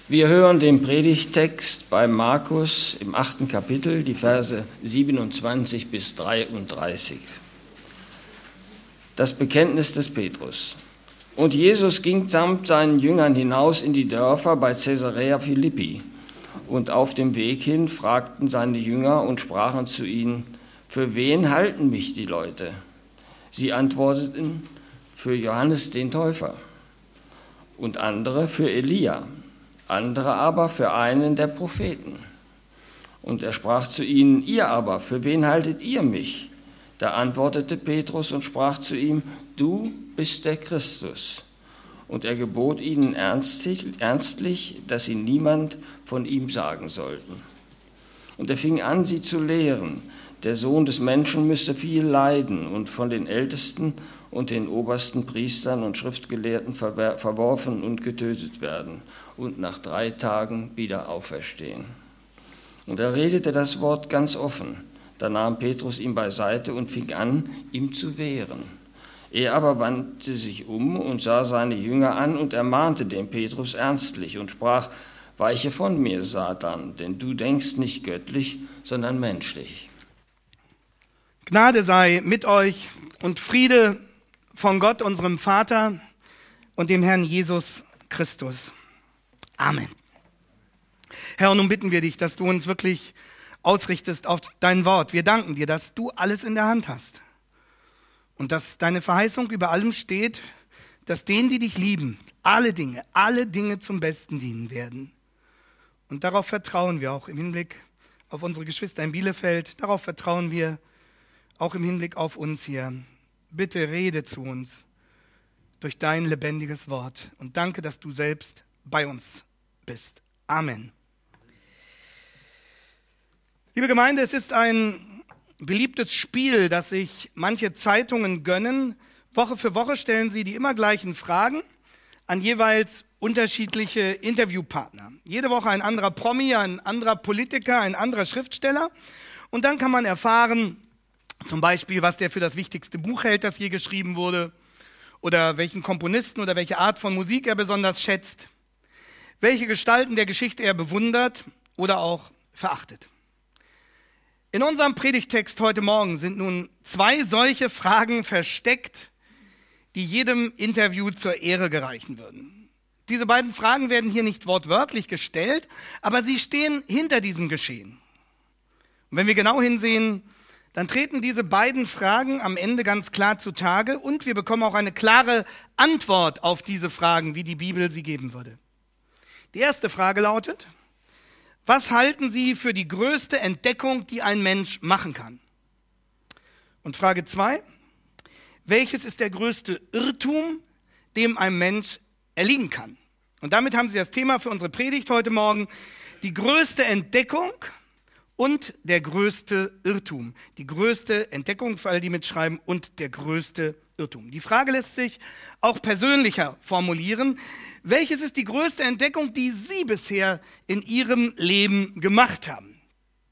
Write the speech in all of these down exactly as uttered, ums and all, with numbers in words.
Wir hören den Predigttext bei Markus im achten Kapitel, die Verse siebenundzwanzig bis dreiunddreißig. Das Bekenntnis des Petrus. Und Jesus ging samt seinen Jüngern hinaus in die Dörfer bei Caesarea Philippi. Und auf dem Weg hin fragten seine Jünger und sprachen zu ihnen: Für wen halten mich die Leute? Sie antworteten: Für Johannes den Täufer. Und andere für Elia. Andere aber für einen der Propheten. Und er sprach zu ihnen: Ihr aber, für wen haltet ihr mich? Da antwortete Petrus und sprach zu ihm: Du bist der Christus. Und er gebot ihnen ernstlich, ernstlich, dass sie niemand von ihm sagen sollten. Und er fing an, sie zu lehren: Der Sohn des Menschen müsse viel leiden und von den Ältesten und den obersten Priestern und Schriftgelehrten verworfen und getötet werden und nach drei Tagen wieder auferstehen. Und er redete das Wort ganz offen. Da nahm Petrus ihn beiseite und fing an, ihm zu wehren. Er aber wandte sich um und sah seine Jünger an und ermahnte den Petrus ernstlich und sprach: Weiche von mir, Satan, denn du denkst nicht göttlich, sondern menschlich. Gnade sei mit euch und Friede von Gott, unserem Vater und dem Herrn Jesus Christus. Amen. Herr, und nun bitten wir dich, dass du uns wirklich ausrichtest auf dein Wort. Wir danken dir, dass du alles in der Hand hast und dass deine Verheißung über allem steht, dass denen, die dich lieben, alle Dinge, alle Dinge zum Besten dienen werden. Und darauf vertrauen wir auch im Hinblick auf unsere Geschwister in Bielefeld. Darauf vertrauen wir auch im Hinblick auf uns hier. Bitte rede zu uns durch dein lebendiges Wort. Und danke, dass du selbst bei uns bist. Amen. Liebe Gemeinde, es ist ein beliebtes Spiel, das sich manche Zeitungen gönnen. Woche für Woche stellen sie die immer gleichen Fragen an jeweils unterschiedliche Interviewpartner. Jede Woche ein anderer Promi, ein anderer Politiker, ein anderer Schriftsteller. Und dann kann man erfahren, zum Beispiel, was der für das wichtigste Buch hält, das je geschrieben wurde, oder welchen Komponisten oder welche Art von Musik er besonders schätzt, welche Gestalten der Geschichte er bewundert oder auch verachtet. In unserem Predigttext heute Morgen sind nun zwei solche Fragen versteckt, die jedem Interview zur Ehre gereichen würden. Diese beiden Fragen werden hier nicht wortwörtlich gestellt, aber sie stehen hinter diesem Geschehen. Und wenn wir genau hinsehen, dann treten diese beiden Fragen am Ende ganz klar zutage und wir bekommen auch eine klare Antwort auf diese Fragen, wie die Bibel sie geben würde. Die erste Frage lautet: Was halten Sie für die größte Entdeckung, die ein Mensch machen kann? Und Frage zwei: Welches ist der größte Irrtum, dem ein Mensch erliegen kann? Und damit haben Sie das Thema für unsere Predigt heute Morgen: Die größte Entdeckung und der größte Irrtum. Die größte Entdeckung, für alle, die mitschreiben, und der größte Irrtum. Die Frage lässt sich auch persönlicher formulieren. Welches ist die größte Entdeckung, die Sie bisher in Ihrem Leben gemacht haben?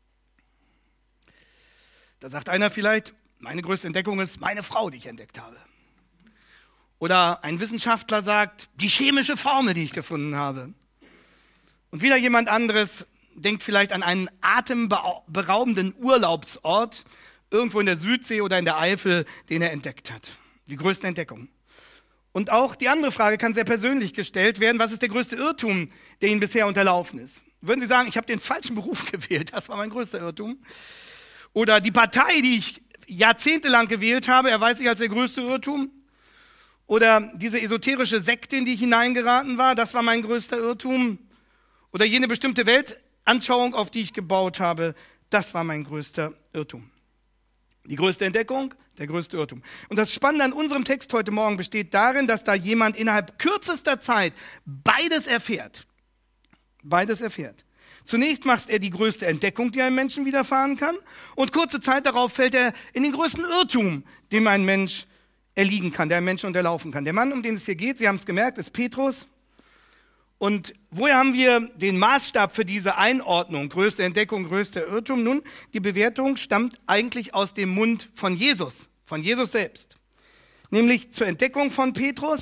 Da sagt einer vielleicht: Meine größte Entdeckung ist meine Frau, die ich entdeckt habe. Oder ein Wissenschaftler sagt: Die chemische Formel, die ich gefunden habe. Und wieder jemand anderes denkt vielleicht an einen atemberaubenden Urlaubsort irgendwo in der Südsee oder in der Eifel, den er entdeckt hat. Die größte Entdeckung. Und auch die andere Frage kann sehr persönlich gestellt werden: Was ist der größte Irrtum, der Ihnen bisher unterlaufen ist? Würden Sie sagen: Ich habe den falschen Beruf gewählt, das war mein größter Irrtum? Oder die Partei, die ich jahrzehntelang gewählt habe, erweist sich als der größte Irrtum? Oder diese esoterische Sekte, in die ich hineingeraten war, das war mein größter Irrtum? Oder jene bestimmte Weltanschauung, auf die ich gebaut habe, das war mein größter Irrtum. Die größte Entdeckung, der größte Irrtum. Und das Spannende an unserem Text heute Morgen besteht darin, dass da jemand innerhalb kürzester Zeit beides erfährt. Beides erfährt. Zunächst macht er die größte Entdeckung, die einem Menschen widerfahren kann, und kurze Zeit darauf fällt er in den größten Irrtum, dem ein Mensch erliegen kann, der einem Menschen unterlaufen kann. Der Mann, um den es hier geht, Sie haben es gemerkt, ist Petrus. Und woher haben wir den Maßstab für diese Einordnung? Größte Entdeckung, größter Irrtum? Nun, die Bewertung stammt eigentlich aus dem Mund von Jesus, von Jesus selbst. Nämlich zur Entdeckung von Petrus,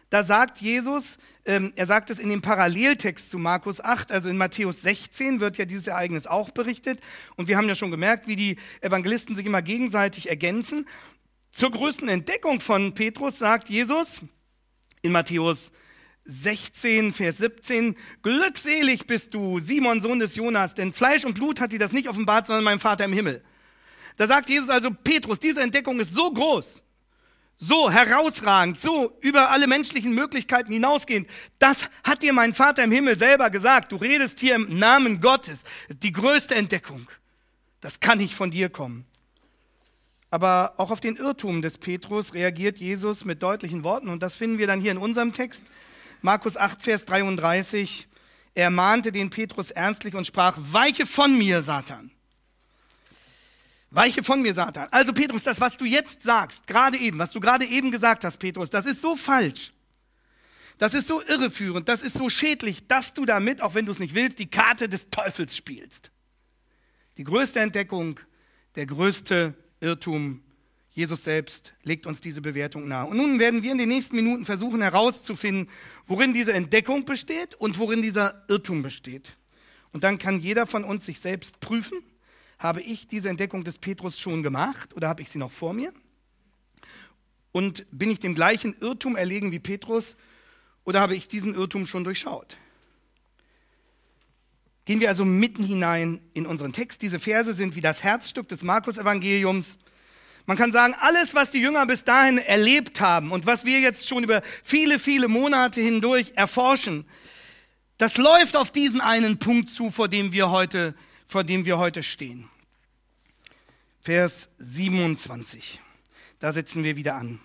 da sagt Jesus, ähm, er sagt es in dem Paralleltext zu Markus acht, also in Matthäus sechzehn wird ja dieses Ereignis auch berichtet. Und wir haben ja schon gemerkt, wie die Evangelisten sich immer gegenseitig ergänzen. Zur größten Entdeckung von Petrus sagt Jesus in Matthäus sechzehn, Vers siebzehn, glückselig bist du, Simon, Sohn des Jonas, denn Fleisch und Blut hat dir das nicht offenbart, sondern mein Vater im Himmel. Da sagt Jesus also, Petrus, diese Entdeckung ist so groß, so herausragend, so über alle menschlichen Möglichkeiten hinausgehend. Das hat dir mein Vater im Himmel selber gesagt. Du redest hier im Namen Gottes. Die größte Entdeckung. Das kann nicht von dir kommen. Aber auch auf den Irrtum des Petrus reagiert Jesus mit deutlichen Worten. Und das finden wir dann hier in unserem Text. Markus acht, Vers dreiunddreißig. Er mahnte den Petrus ernstlich und sprach, weiche von mir, Satan. Weiche von mir, Satan. Also Petrus, das, was du jetzt sagst, gerade eben, was du gerade eben gesagt hast, Petrus, das ist so falsch. Das ist so irreführend, das ist so schädlich, dass du damit, auch wenn du es nicht willst, die Karte des Teufels spielst. Die größte Entdeckung, der größte Irrtum, Jesus selbst legt uns diese Bewertung nahe. Und nun werden wir in den nächsten Minuten versuchen herauszufinden, worin diese Entdeckung besteht und worin dieser Irrtum besteht. Und dann kann jeder von uns sich selbst prüfen, habe ich diese Entdeckung des Petrus schon gemacht oder habe ich sie noch vor mir? Und bin ich dem gleichen Irrtum erlegen wie Petrus oder habe ich diesen Irrtum schon durchschaut? Gehen wir also mitten hinein in unseren Text. Diese Verse sind wie das Herzstück des Markus-Evangeliums. Man kann sagen, alles, was die Jünger bis dahin erlebt haben und was wir jetzt schon über viele, viele Monate hindurch erforschen, das läuft auf diesen einen Punkt zu, vor dem wir heute vor dem wir heute stehen. Vers siebenundzwanzig. Da setzen wir wieder an.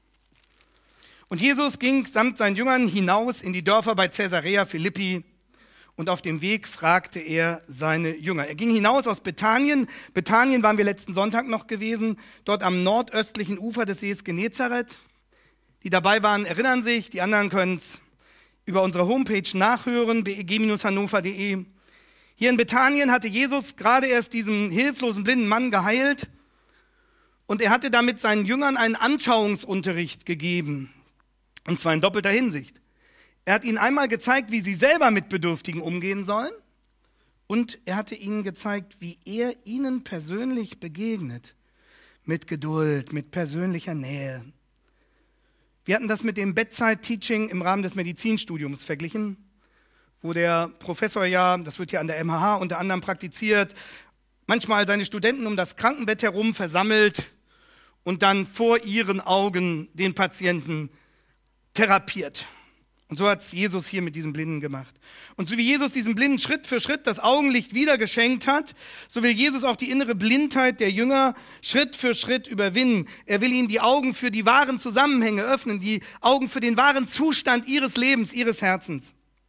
Und Jesus ging samt seinen Jüngern hinaus in die Dörfer bei Caesarea Philippi und auf dem Weg fragte er seine Jünger. Er ging hinaus aus Bethanien. Bethanien waren wir letzten Sonntag noch gewesen, dort am nordöstlichen Ufer des Sees Genezareth. Die dabei waren, erinnern sich, die anderen können es über unsere Homepage nachhören, b e g Bindestrich hannover punkt d e. Hier in Bethanien hatte Jesus gerade erst diesen hilflosen blinden Mann geheilt und er hatte damit seinen Jüngern einen Anschauungsunterricht gegeben, und zwar in doppelter Hinsicht. Er hat ihnen einmal gezeigt, wie sie selber mit Bedürftigen umgehen sollen, und er hatte ihnen gezeigt, wie er ihnen persönlich begegnet, mit Geduld, mit persönlicher Nähe. Wir hatten das mit dem Bedside-Teaching im Rahmen des Medizinstudiums verglichen, wo der Professor ja, das wird ja an der M H H unter anderem praktiziert, manchmal seine Studenten um das Krankenbett herum versammelt und dann vor ihren Augen den Patienten therapiert. Und so hat es Jesus hier mit diesem Blinden gemacht. Und so wie Jesus diesem Blinden Schritt für Schritt das Augenlicht wieder geschenkt hat, so will Jesus auch die innere Blindheit der Jünger Schritt für Schritt überwinden. Er will ihnen die Augen für die wahren Zusammenhänge öffnen, die Augen für den wahren Zustand ihres Lebens, ihres Herzens.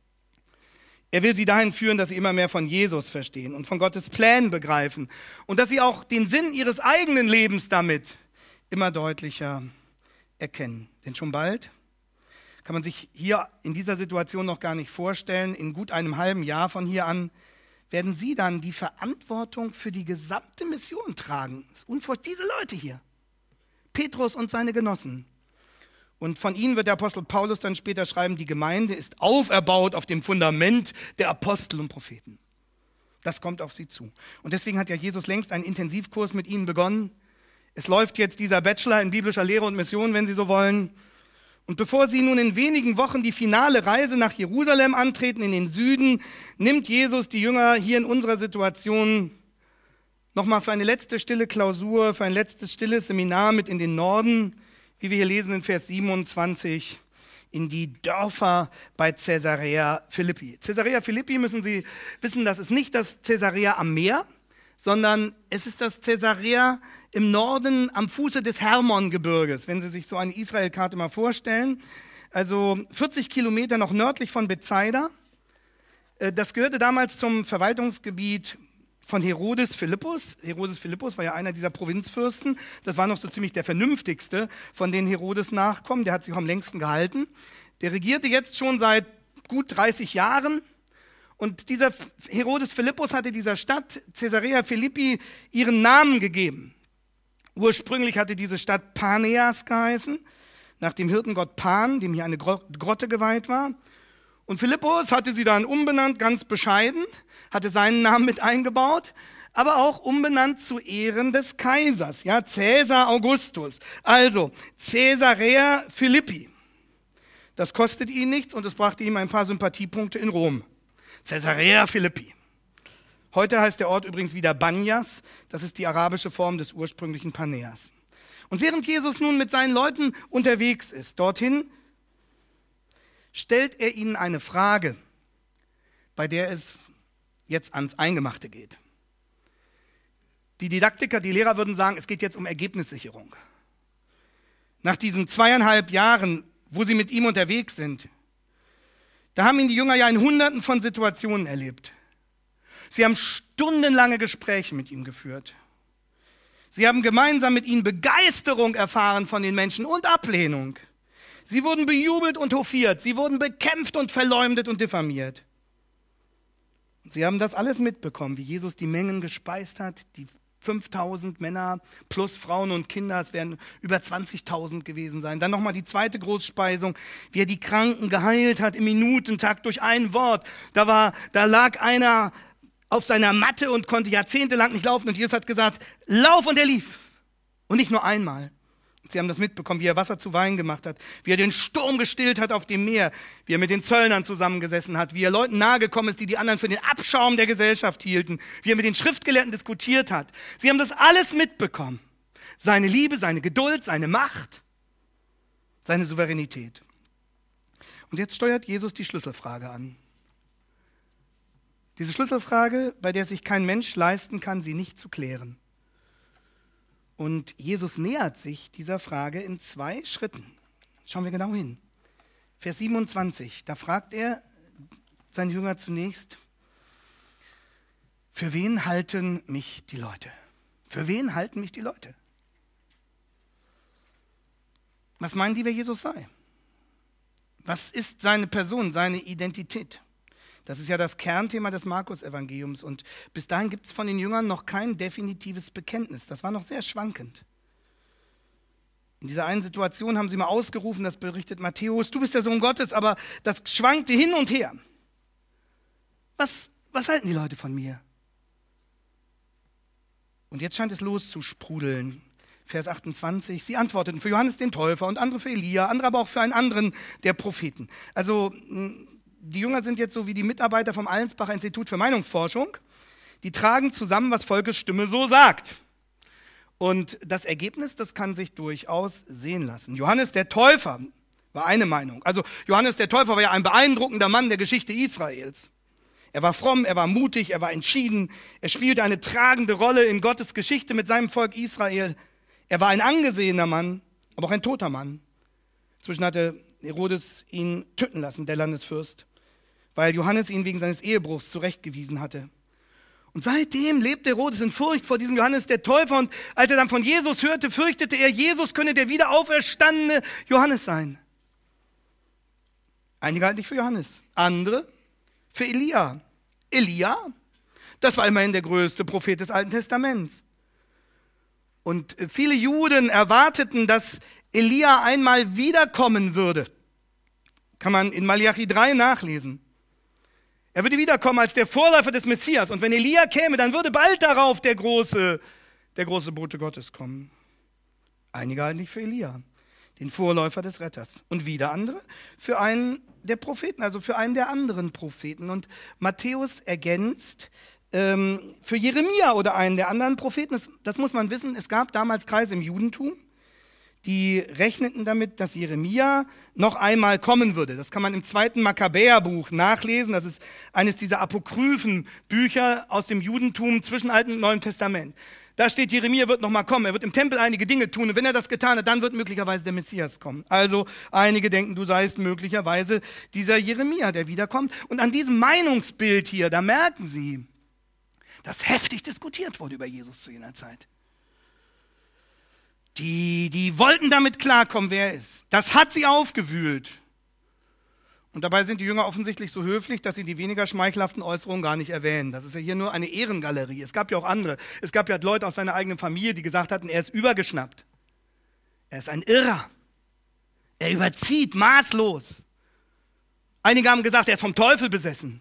Er will sie dahin führen, dass sie immer mehr von Jesus verstehen und von Gottes Plänen begreifen und dass sie auch den Sinn ihres eigenen Lebens damit immer deutlicher erkennen. Denn schon bald, kann man sich hier in dieser Situation noch gar nicht vorstellen, in gut einem halben Jahr von hier an, werden sie dann die Verantwortung für die gesamte Mission tragen. Das ist unvorstellbar, diese Leute hier, Petrus und seine Genossen. Und von ihnen wird der Apostel Paulus dann später schreiben, die Gemeinde ist auferbaut auf dem Fundament der Apostel und Propheten. Das kommt auf sie zu. Und deswegen hat ja Jesus längst einen Intensivkurs mit ihnen begonnen. Es läuft jetzt dieser Bachelor in biblischer Lehre und Mission, wenn Sie so wollen. Und bevor sie nun in wenigen Wochen die finale Reise nach Jerusalem antreten, in den Süden, nimmt Jesus die Jünger hier in unserer Situation nochmal für eine letzte stille Klausur, für ein letztes stilles Seminar mit in den Norden, wie wir hier lesen in Vers siebenundzwanzig, in die Dörfer bei Caesarea Philippi. Caesarea Philippi, müssen Sie wissen, das ist nicht das Caesarea am Meer, sondern es ist das Caesarea im Norden am Fuße des Hermongebirges, wenn Sie sich so eine Israelkarte mal vorstellen. Also vierzig Kilometer noch nördlich von Bethsaida. Das gehörte damals zum Verwaltungsgebiet von Herodes Philippus. Herodes Philippus war ja einer dieser Provinzfürsten. Das war noch so ziemlich der vernünftigste von den Herodes-Nachkommen. Der hat sich auch am längsten gehalten. Der regierte jetzt schon seit gut dreißig Jahren. Und dieser Herodes Philippus hatte dieser Stadt Caesarea Philippi ihren Namen gegeben. Ursprünglich hatte diese Stadt Paneas geheißen. nach dem Hirtengott Pan, dem hier eine Grotte geweiht war. Und Philippus hatte sie dann umbenannt, ganz bescheiden, hatte seinen Namen mit eingebaut, aber auch umbenannt zu Ehren des Kaisers, ja, Caesar Augustus. Also Caesarea Philippi. Das kostet ihn nichts und es brachte ihm ein paar Sympathiepunkte in Rom. Caesarea Philippi. Heute heißt der Ort übrigens wieder Banyas, das ist die arabische Form des ursprünglichen Paneas. Und während Jesus nun mit seinen Leuten unterwegs ist, dorthin, stellt er ihnen eine Frage, bei der es jetzt ans Eingemachte geht. Die Didaktiker, die Lehrer würden sagen, es geht jetzt um Ergebnissicherung. Nach diesen zweieinhalb Jahren, wo sie mit ihm unterwegs sind, da haben ihn die Jünger ja in Hunderten von Situationen erlebt. Sie haben stundenlange Gespräche mit ihm geführt. Sie haben gemeinsam mit ihnen Begeisterung erfahren von den Menschen und Ablehnung. Sie wurden bejubelt und hofiert. Sie wurden bekämpft und verleumdet und diffamiert. Und sie haben das alles mitbekommen, wie Jesus die Mengen gespeist hat, die fünftausend Männer plus Frauen und Kinder, es werden über zwanzigtausend gewesen sein. Dann nochmal die zweite Großspeisung, wie er die Kranken geheilt hat im Minutentakt durch ein Wort. Da war, da lag einer auf seiner Matte und konnte jahrzehntelang nicht laufen und Jesus hat gesagt, lauf, und er lief. Und nicht nur einmal. Sie haben das mitbekommen, wie er Wasser zu Wein gemacht hat, wie er den Sturm gestillt hat auf dem Meer, wie er mit den Zöllnern zusammengesessen hat, wie er Leuten nahegekommen ist, die die anderen für den Abschaum der Gesellschaft hielten, wie er mit den Schriftgelehrten diskutiert hat. Sie haben das alles mitbekommen. Seine Liebe, seine Geduld, seine Macht, seine Souveränität. Und jetzt steuert Jesus die Schlüsselfrage an. Diese Schlüsselfrage, bei der sich kein Mensch leisten kann, sie nicht zu klären. Und Jesus nähert sich dieser Frage in zwei Schritten. Schauen wir genau hin. Vers siebenundzwanzig, da fragt er seine Jünger zunächst, für wen halten mich die Leute? Für wen halten mich die Leute? Was meinen die, wer Jesus sei? Was ist seine Person, seine Identität? Das ist ja das Kernthema des Markus-Evangeliums. Und bis dahin gibt es von den Jüngern noch kein definitives Bekenntnis. Das war noch sehr schwankend. In dieser einen Situation haben sie mal ausgerufen, das berichtet Matthäus, du bist der Sohn Gottes, aber das schwankte hin und her. Was, was halten die Leute von mir? Und jetzt scheint es loszusprudeln. Vers achtundzwanzig, sie antworteten für Johannes den Täufer und andere für Elia, andere aber auch für einen anderen der Propheten. Also die Jünger sind jetzt so wie die Mitarbeiter vom Allensbacher Institut für Meinungsforschung. Die tragen zusammen, was Volkes Stimme so sagt. Und das Ergebnis, das kann sich durchaus sehen lassen. Johannes der Täufer war eine Meinung. Also Johannes der Täufer war ja ein beeindruckender Mann der Geschichte Israels. Er war fromm, er war mutig, er war entschieden. Er spielte eine tragende Rolle in Gottes Geschichte mit seinem Volk Israel. Er war ein angesehener Mann, aber auch ein toter Mann. Inzwischen hatte Herodes ihn töten lassen, der Landesfürst, weil Johannes ihn wegen seines Ehebruchs zurechtgewiesen hatte. Und seitdem lebte Herodes in Furcht vor diesem Johannes der Täufer. Und als er dann von Jesus hörte, fürchtete er, Jesus könne der wieder auferstandene Johannes sein. Einige halten nicht für Johannes, andere für Elia. Elia, das war immerhin der größte Prophet des Alten Testaments. Und viele Juden erwarteten, dass Elia einmal wiederkommen würde. Kann man in Malachi drei nachlesen. Er würde wiederkommen als der Vorläufer des Messias. Und wenn Elia käme, dann würde bald darauf der große, der große Bote Gottes kommen. Einige halten nicht für Elia, den Vorläufer des Retters. Und wieder andere für einen der Propheten, also für einen der anderen Propheten. Und Matthäus ergänzt ähm, für Jeremia oder einen der anderen Propheten. Das, das muss man wissen, es gab damals Kreise im Judentum, die rechneten damit, dass Jeremia noch einmal kommen würde. Das kann man im zweiten Makkabäerbuch nachlesen. Das ist eines dieser apokryphen Bücher aus dem Judentum zwischen Altem und Neuem Testament. Da steht, Jeremia wird noch mal kommen. Er wird im Tempel einige Dinge tun. Und wenn er das getan hat, dann wird möglicherweise der Messias kommen. Also einige denken, du seist möglicherweise dieser Jeremia, der wiederkommt. Und an diesem Meinungsbild hier, da merken sie, dass heftig diskutiert wurde über Jesus zu jener Zeit. Die, die wollten damit klarkommen, wer er ist. Das hat sie aufgewühlt. Und dabei sind die Jünger offensichtlich so höflich, dass sie die weniger schmeichelhaften Äußerungen gar nicht erwähnen. Das ist ja hier nur eine Ehrengalerie. Es gab ja auch andere. Es gab ja Leute aus seiner eigenen Familie, die gesagt hatten, er ist übergeschnappt. Er ist ein Irrer. Er überzieht maßlos. Einige haben gesagt, er ist vom Teufel besessen.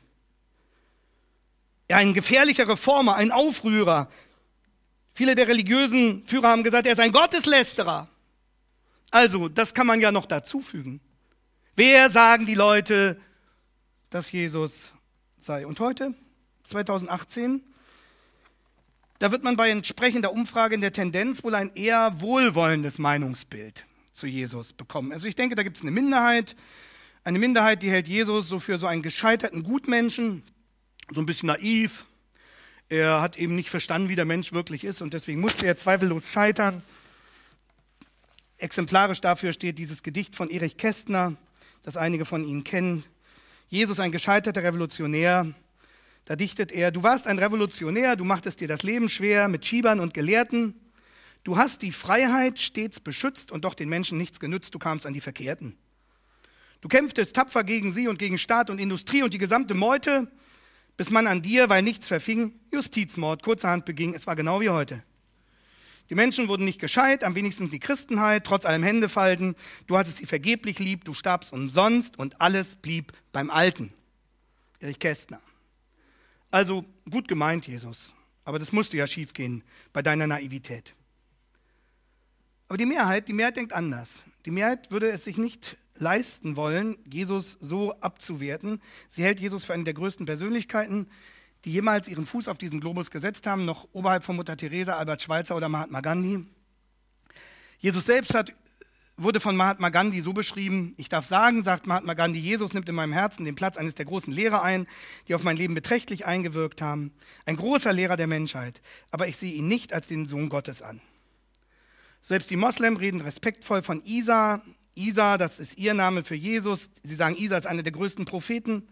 Er ist ein gefährlicher Reformer, ein Aufrührer. Viele der religiösen Führer haben gesagt, er ist ein Gotteslästerer. Also, das kann man ja noch dazufügen. Wer sagen die Leute, dass Jesus sei? Und heute, zweitausendachtzehn, da wird man bei entsprechender Umfrage in der Tendenz wohl ein eher wohlwollendes Meinungsbild zu Jesus bekommen. Also ich denke, da gibt es eine Minderheit, eine Minderheit, die hält Jesus so für so einen gescheiterten Gutmenschen, so ein bisschen naiv. Er hat eben nicht verstanden, wie der Mensch wirklich ist und deswegen musste er zweifellos scheitern. Exemplarisch dafür steht dieses Gedicht von Erich Kästner, das einige von Ihnen kennen. Jesus, ein gescheiterter Revolutionär. Da dichtet er, du warst ein Revolutionär, du machtest dir das Leben schwer mit Schiebern und Gelehrten. Du hast die Freiheit stets beschützt und doch den Menschen nichts genützt, du kamst an die Verkehrten. Du kämpftest tapfer gegen sie und gegen Staat und Industrie und die gesamte Meute, bis man an dir, weil nichts verfing, Justizmord kurzerhand beging. Es war genau wie heute. Die Menschen wurden nicht gescheit, am wenigsten die Christenheit, trotz allem Händefalten. Du hattest sie vergeblich lieb, du starbst umsonst und alles blieb beim Alten. Erich Kästner. Also gut gemeint, Jesus, aber das musste ja schiefgehen bei deiner Naivität. Aber die Mehrheit, die Mehrheit denkt anders. Die Mehrheit würde es sich nicht leisten wollen, Jesus so abzuwerten. Sie hält Jesus für eine der größten Persönlichkeiten, die jemals ihren Fuß auf diesen Globus gesetzt haben, noch oberhalb von Mutter Teresa, Albert Schweitzer oder Mahatma Gandhi. Jesus selbst hat, wurde von Mahatma Gandhi so beschrieben, ich darf sagen, sagt Mahatma Gandhi, Jesus nimmt in meinem Herzen den Platz eines der großen Lehrer ein, die auf mein Leben beträchtlich eingewirkt haben. Ein großer Lehrer der Menschheit, aber ich sehe ihn nicht als den Sohn Gottes an. Selbst die Moslem reden respektvoll von Isa. Isa, das ist ihr Name für Jesus. Sie sagen, Isa ist einer der größten Propheten.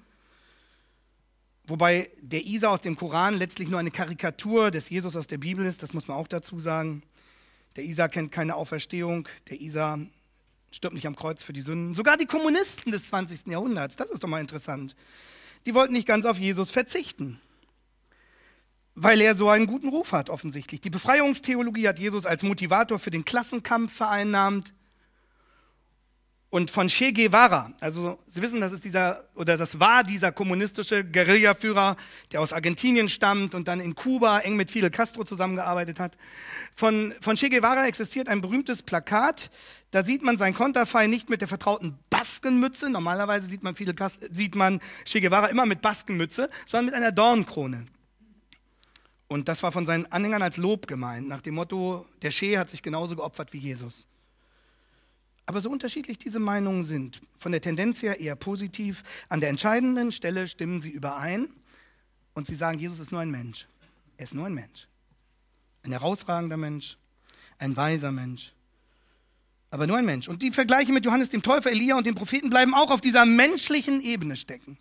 Wobei der Isa aus dem Koran letztlich nur eine Karikatur des Jesus aus der Bibel ist, das muss man auch dazu sagen. Der Isa kennt keine Auferstehung, der Isa stirbt nicht am Kreuz für die Sünden. Sogar die Kommunisten des zwanzigsten Jahrhunderts, das ist doch mal interessant, die wollten nicht ganz auf Jesus verzichten, weil er so einen guten Ruf hat offensichtlich. Die Befreiungstheologie hat Jesus als Motivator für den Klassenkampf vereinnahmt. Und von Che Guevara, also Sie wissen, das ist dieser, oder das war dieser kommunistische Guerillaführer, der aus Argentinien stammt und dann in Kuba eng mit Fidel Castro zusammengearbeitet hat. Von, von Che Guevara existiert ein berühmtes Plakat, da sieht man sein Konterfei nicht mit der vertrauten Baskenmütze, normalerweise sieht man, Fidel Castro, sieht man Che Guevara immer mit Baskenmütze, sondern mit einer Dornkrone. Und das war von seinen Anhängern als Lob gemeint, nach dem Motto, der Che hat sich genauso geopfert wie Jesus. Aber so unterschiedlich diese Meinungen sind, von der Tendenz her eher positiv, an der entscheidenden Stelle stimmen sie überein und sie sagen, Jesus ist nur ein Mensch. Er ist nur ein Mensch. Ein herausragender Mensch, ein weiser Mensch, aber nur ein Mensch. Und die Vergleiche mit Johannes dem Täufer, Elia und den Propheten bleiben auch auf dieser menschlichen Ebene stecken.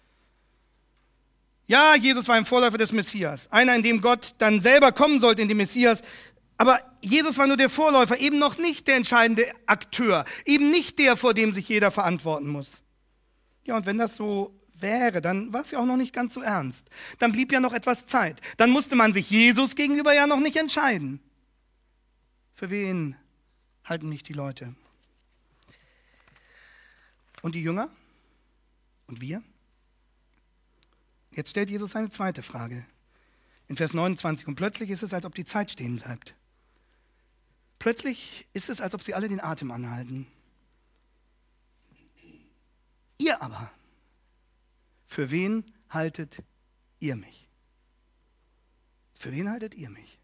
Ja, Jesus war ein Vorläufer des Messias, einer, in dem Gott dann selber kommen sollte, in dem Messias. Aber Jesus war nur der Vorläufer, eben noch nicht der entscheidende Akteur, eben nicht der, vor dem sich jeder verantworten muss. Ja, und wenn das so wäre, dann war es ja auch noch nicht ganz so ernst. Dann blieb ja noch etwas Zeit. Dann musste man sich Jesus gegenüber ja noch nicht entscheiden. Für wen halten mich die Leute? Und die Jünger? Und wir? Jetzt stellt Jesus eine zweite Frage. In Vers neunundzwanzig. Und plötzlich ist es, als ob die Zeit stehen bleibt. Plötzlich ist es, als ob sie alle den Atem anhalten. Ihr aber, für wen haltet ihr mich? Für wen haltet ihr mich?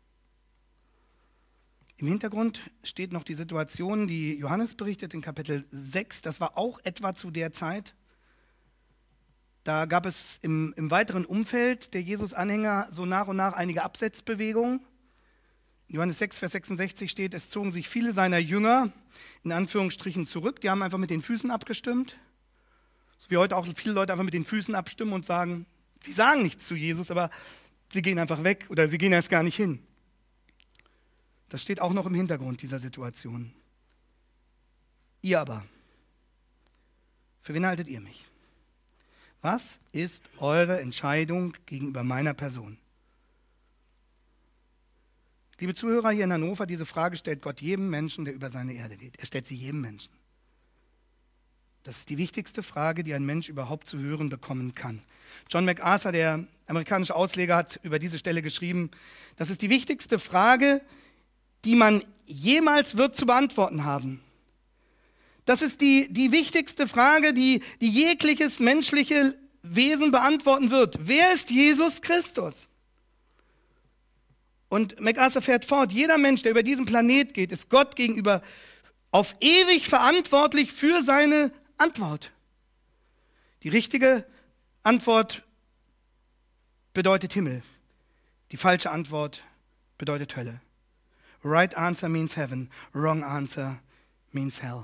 Im Hintergrund steht noch die Situation, die Johannes berichtet in Kapitel sechs. Das war auch etwa zu der Zeit. Da gab es im, im weiteren Umfeld der Jesus-Anhänger so nach und nach einige Absetzbewegungen. In Johannes sechs, Vers sechsundsechzig steht, es zogen sich viele seiner Jünger in Anführungsstrichen zurück. Die haben einfach mit den Füßen abgestimmt. So wie heute auch viele Leute einfach mit den Füßen abstimmen und sagen, die sagen nichts zu Jesus, aber sie gehen einfach weg oder sie gehen erst gar nicht hin. Das steht auch noch im Hintergrund dieser Situation. Ihr aber, für wen haltet ihr mich? Was ist eure Entscheidung gegenüber meiner Person? Liebe Zuhörer hier in Hannover, diese Frage stellt Gott jedem Menschen, der über seine Erde geht. Er stellt sie jedem Menschen. Das ist die wichtigste Frage, die ein Mensch überhaupt zu hören bekommen kann. John MacArthur, der amerikanische Ausleger, hat über diese Stelle geschrieben, das ist die wichtigste Frage, die man jemals wird zu beantworten haben. Das ist die, die wichtigste Frage, die, die jegliches menschliche Wesen beantworten wird. Wer ist Jesus Christus? Und MacArthur fährt fort, jeder Mensch, der über diesen Planet geht, ist Gott gegenüber auf ewig verantwortlich für seine Antwort. Die richtige Antwort bedeutet Himmel. Die falsche Antwort bedeutet Hölle. Right answer means heaven. Wrong answer means hell.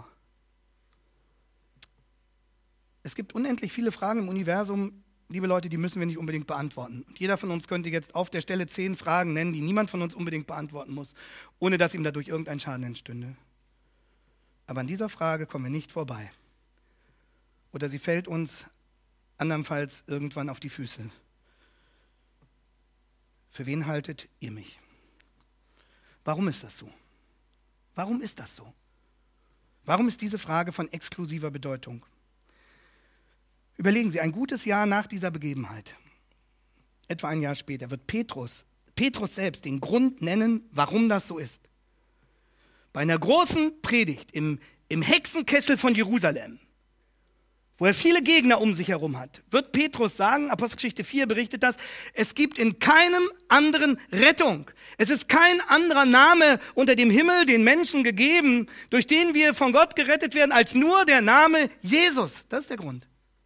Es gibt unendlich viele Fragen im Universum, liebe Leute, die müssen wir nicht unbedingt beantworten. Und jeder von uns könnte jetzt auf der Stelle zehn Fragen nennen, die niemand von uns unbedingt beantworten muss, ohne dass ihm dadurch irgendein Schaden entstünde. Aber an dieser Frage kommen wir nicht vorbei. Oder sie fällt uns andernfalls irgendwann auf die Füße. Für wen haltet ihr mich? Warum ist das so? Warum ist das so? Warum ist diese Frage von exklusiver Bedeutung? Überlegen Sie, ein gutes Jahr nach dieser Begebenheit, etwa ein Jahr später, wird Petrus, Petrus selbst den Grund nennen, warum das so ist. Bei einer großen Predigt im, im Hexenkessel von Jerusalem, wo er viele Gegner um sich herum hat, wird Petrus sagen, Apostelgeschichte vier berichtet das, es gibt in keinem anderen Rettung. Es ist kein anderer Name unter dem Himmel den Menschen gegeben, durch den wir von Gott gerettet werden, als nur der Name Jesus. Das ist der Grund.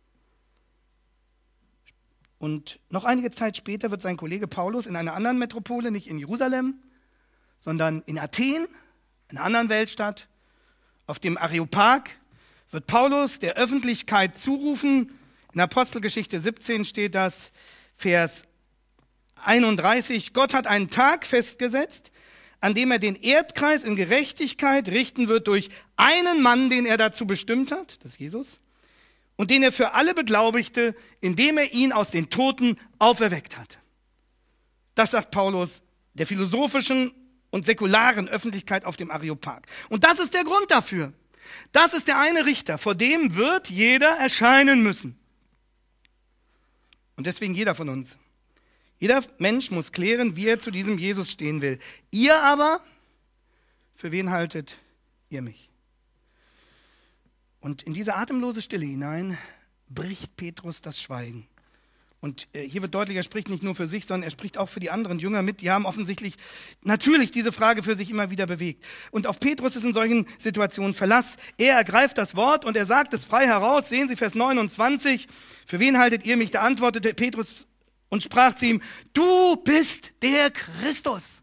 Und noch einige Zeit später wird sein Kollege Paulus in einer anderen Metropole, nicht in Jerusalem, sondern in Athen, einer anderen Weltstadt, auf dem Areopag, wird Paulus der Öffentlichkeit zurufen. In Apostelgeschichte siebzehn steht das, Vers einunddreißig, Gott hat einen Tag festgesetzt, an dem er den Erdkreis in Gerechtigkeit richten wird durch einen Mann, den er dazu bestimmt hat, das ist Jesus, und den er für alle beglaubigte, indem er ihn aus den Toten auferweckt hat. Das sagt Paulus der philosophischen und säkularen Öffentlichkeit auf dem Areopag. Und das ist der Grund dafür. Das ist der eine Richter, vor dem wird jeder erscheinen müssen. Und deswegen jeder von uns. Jeder Mensch muss klären, wie er zu diesem Jesus stehen will. Ihr aber, für wen haltet ihr mich? Und in diese atemlose Stille hinein bricht Petrus das Schweigen. Und äh, hier wird deutlich, er spricht nicht nur für sich, sondern er spricht auch für die anderen Jünger mit. Die haben offensichtlich natürlich diese Frage für sich immer wieder bewegt. Und auf Petrus ist in solchen Situationen Verlass. Er ergreift das Wort und er sagt es frei heraus. Sehen Sie Vers neunundzwanzig. Für wen haltet ihr mich? Da antwortete Petrus und sprach zu ihm, du bist der Christus.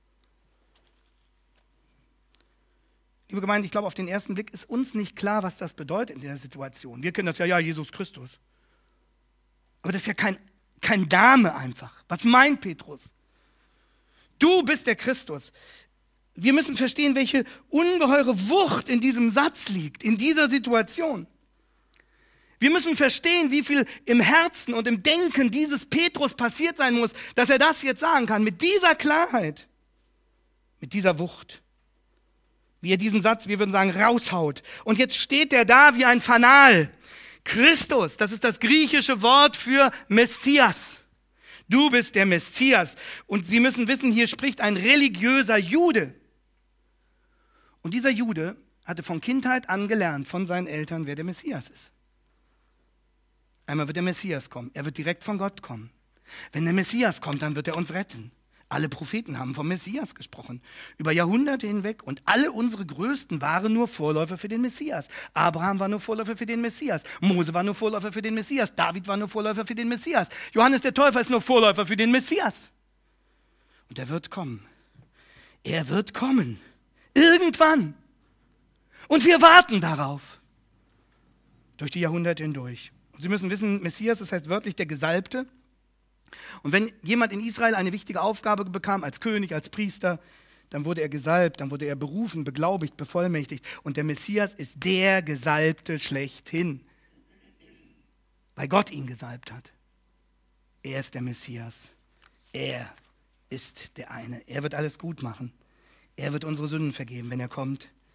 Liebe Gemeinde, ich glaube, auf den ersten Blick ist uns nicht klar, was das bedeutet in der Situation. Wir kennen das ja, ja, Jesus Christus. Aber das ist ja kein, kein Name einfach. Was meint Petrus? Du bist der Christus. Wir müssen verstehen, welche ungeheure Wucht in diesem Satz liegt, in dieser Situation. Wir müssen verstehen, wie viel im Herzen und im Denken dieses Petrus passiert sein muss, dass er das jetzt sagen kann, mit dieser Klarheit, mit dieser Wucht. Wie er diesen Satz, wir würden sagen, raushaut. Und jetzt steht er da wie ein Fanal. Christus, das ist das griechische Wort für Messias. Du bist der Messias. Und Sie müssen wissen, hier spricht ein religiöser Jude. Und dieser Jude hatte von Kindheit an gelernt von seinen Eltern, wer der Messias ist. Einmal wird der Messias kommen. Er wird direkt von Gott kommen. Wenn der Messias kommt, dann wird er uns retten. Alle Propheten haben vom Messias gesprochen, über Jahrhunderte hinweg. Und alle unsere Größten waren nur Vorläufer für den Messias. Abraham war nur Vorläufer für den Messias. Mose war nur Vorläufer für den Messias. David war nur Vorläufer für den Messias. Johannes der Täufer ist nur Vorläufer für den Messias. Und er wird kommen. Er wird kommen. Irgendwann. Und wir warten darauf. Durch die Jahrhunderte hindurch. Und Sie müssen wissen, Messias, das heißt wörtlich der Gesalbte. Und wenn jemand in Israel eine wichtige Aufgabe bekam, als König, als Priester, dann wurde er gesalbt, dann wurde er berufen, beglaubigt, bevollmächtigt. Und der Messias ist der Gesalbte schlechthin, weil Gott ihn gesalbt hat. Er ist der Messias. Er ist der eine. Er wird alles gut machen. Er wird unsere Sünden vergeben, wenn er kommt.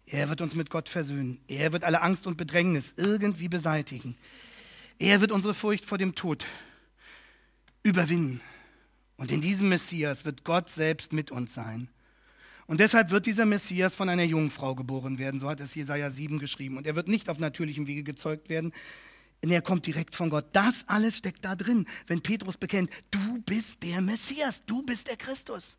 Er wird uns mit Gott versöhnen. Er wird alle Angst und Bedrängnis irgendwie beseitigen. Er wird unsere Furcht vor dem Tod überwinden. Und in diesem Messias wird Gott selbst mit uns sein. Und deshalb wird dieser Messias von einer Jungfrau geboren werden, so hat es Jesaja sieben geschrieben. Und er wird nicht auf natürlichem Wege gezeugt werden, denn er kommt direkt von Gott. Das alles steckt da drin, wenn Petrus bekennt, du bist der Messias, du bist der Christus.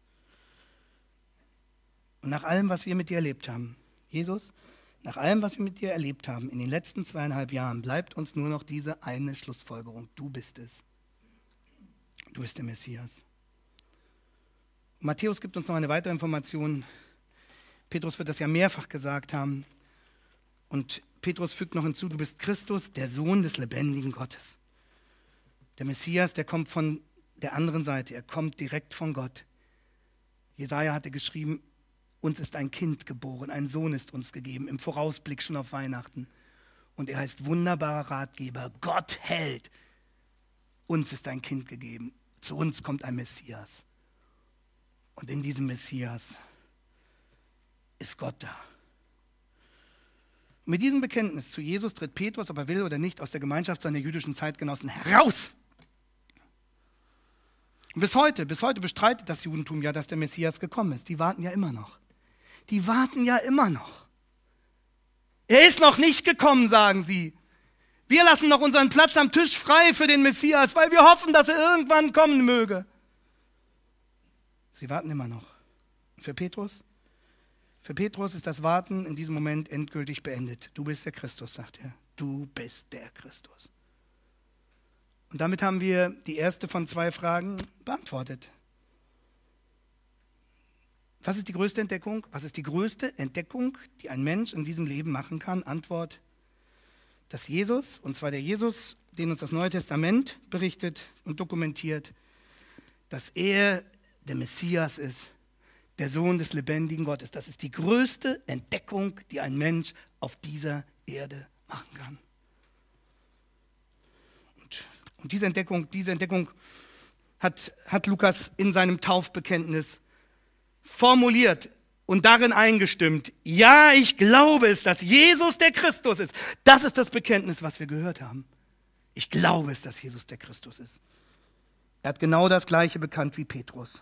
Und nach allem, was wir mit dir erlebt haben, Jesus, nach allem, was wir mit dir erlebt haben in den letzten zweieinhalb Jahren, bleibt uns nur noch diese eine Schlussfolgerung. Du bist es. Du bist der Messias. Matthäus gibt uns noch eine weitere Information. Petrus wird das ja mehrfach gesagt haben. Und Petrus fügt noch hinzu, du bist Christus, der Sohn des lebendigen Gottes. Der Messias, der kommt von der anderen Seite. Er kommt direkt von Gott. Jesaja hatte geschrieben, uns ist ein Kind geboren, ein Sohn ist uns gegeben, im Vorausblick schon auf Weihnachten. Und er heißt wunderbarer Ratgeber, Gott hält. Uns ist ein Kind gegeben, zu uns kommt ein Messias. Und in diesem Messias ist Gott da. Und mit diesem Bekenntnis zu Jesus tritt Petrus, ob er will oder nicht, aus der Gemeinschaft seiner jüdischen Zeitgenossen heraus. Und bis heute, bis heute bestreitet das Judentum ja, dass der Messias gekommen ist. Die warten ja immer noch. Die warten ja immer noch. Er ist noch nicht gekommen, sagen sie. Wir lassen noch unseren Platz am Tisch frei für den Messias, weil wir hoffen, dass er irgendwann kommen möge. Sie warten immer noch. Und für Petrus? Für Petrus ist das Warten in diesem Moment endgültig beendet. Du bist der Christus, sagt er. Du bist der Christus. Und damit haben wir die erste von zwei Fragen beantwortet. Was ist die größte Entdeckung? Was ist die größte Entdeckung, die ein Mensch in diesem Leben machen kann? Antwort, dass Jesus, und zwar der Jesus, den uns das Neue Testament berichtet und dokumentiert, dass er der Messias ist, der Sohn des lebendigen Gottes. Das ist die größte Entdeckung, die ein Mensch auf dieser Erde machen kann. Und, und diese Entdeckung, diese Entdeckung hat, hat Lukas in seinem Taufbekenntnis formuliert und darin eingestimmt. Ja, ich glaube es, dass Jesus der Christus ist. Das ist das Bekenntnis, was wir gehört haben. Ich glaube es, dass Jesus der Christus ist. Er hat genau das Gleiche bekannt wie Petrus.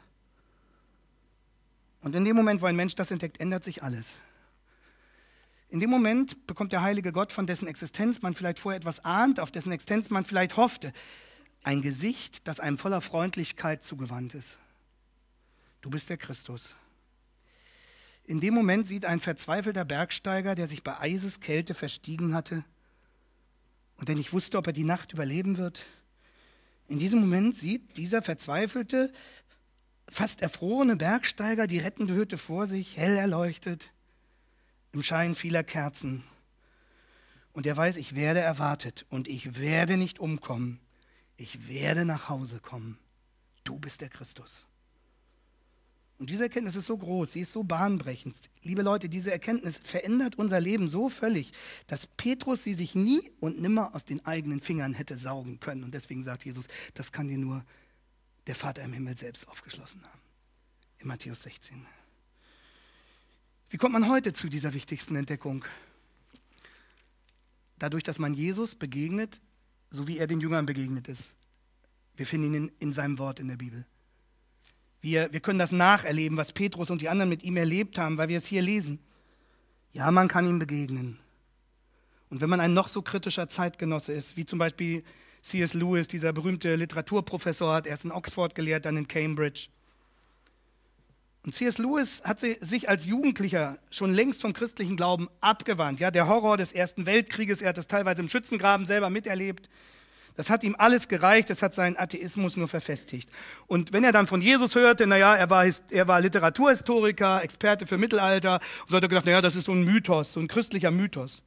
Und in dem Moment, wo ein Mensch das entdeckt, ändert sich alles. In dem Moment bekommt der heilige Gott, von dessen Existenz man vielleicht vorher etwas ahnt, auf dessen Existenz man vielleicht hoffte, ein Gesicht, das einem voller Freundlichkeit zugewandt ist. Du bist der Christus. In dem Moment sieht ein verzweifelter Bergsteiger, der sich bei Eiseskälte verstiegen hatte und der nicht wusste, ob er die Nacht überleben wird. In diesem Moment sieht dieser verzweifelte, fast erfrorene Bergsteiger die rettende Hütte vor sich, hell erleuchtet, im Schein vieler Kerzen. Und er weiß, ich werde erwartet und ich werde nicht umkommen. Ich werde nach Hause kommen. Du bist der Christus. Und diese Erkenntnis ist so groß, sie ist so bahnbrechend. Liebe Leute, diese Erkenntnis verändert unser Leben so völlig, dass Petrus sie sich nie und nimmer aus den eigenen Fingern hätte saugen können. Und deswegen sagt Jesus, das kann dir nur der Vater im Himmel selbst aufgeschlossen haben. In Matthäus sechzehn. Wie kommt man heute zu dieser wichtigsten Entdeckung? Dadurch, dass man Jesus begegnet, so wie er den Jüngern begegnet ist. Wir finden ihn in, in seinem Wort in der Bibel. Wir, wir können das nacherleben, was Petrus und die anderen mit ihm erlebt haben, weil wir es hier lesen. Ja, man kann ihm begegnen. Und wenn man ein noch so kritischer Zeitgenosse ist, wie zum Beispiel C S Lewis, dieser berühmte Literaturprofessor, hat erst in Oxford gelehrt, dann in Cambridge. Und C S Lewis hat sich als Jugendlicher schon längst vom christlichen Glauben abgewandt. Ja, der Horror des Ersten Weltkrieges, er hat das teilweise im Schützengraben selber miterlebt. Das hat ihm alles gereicht, das hat seinen Atheismus nur verfestigt. Und wenn er dann von Jesus hörte, naja, er war, er war Literaturhistoriker, Experte für Mittelalter, und so hat er gedacht, naja, das ist so ein Mythos, so ein christlicher Mythos.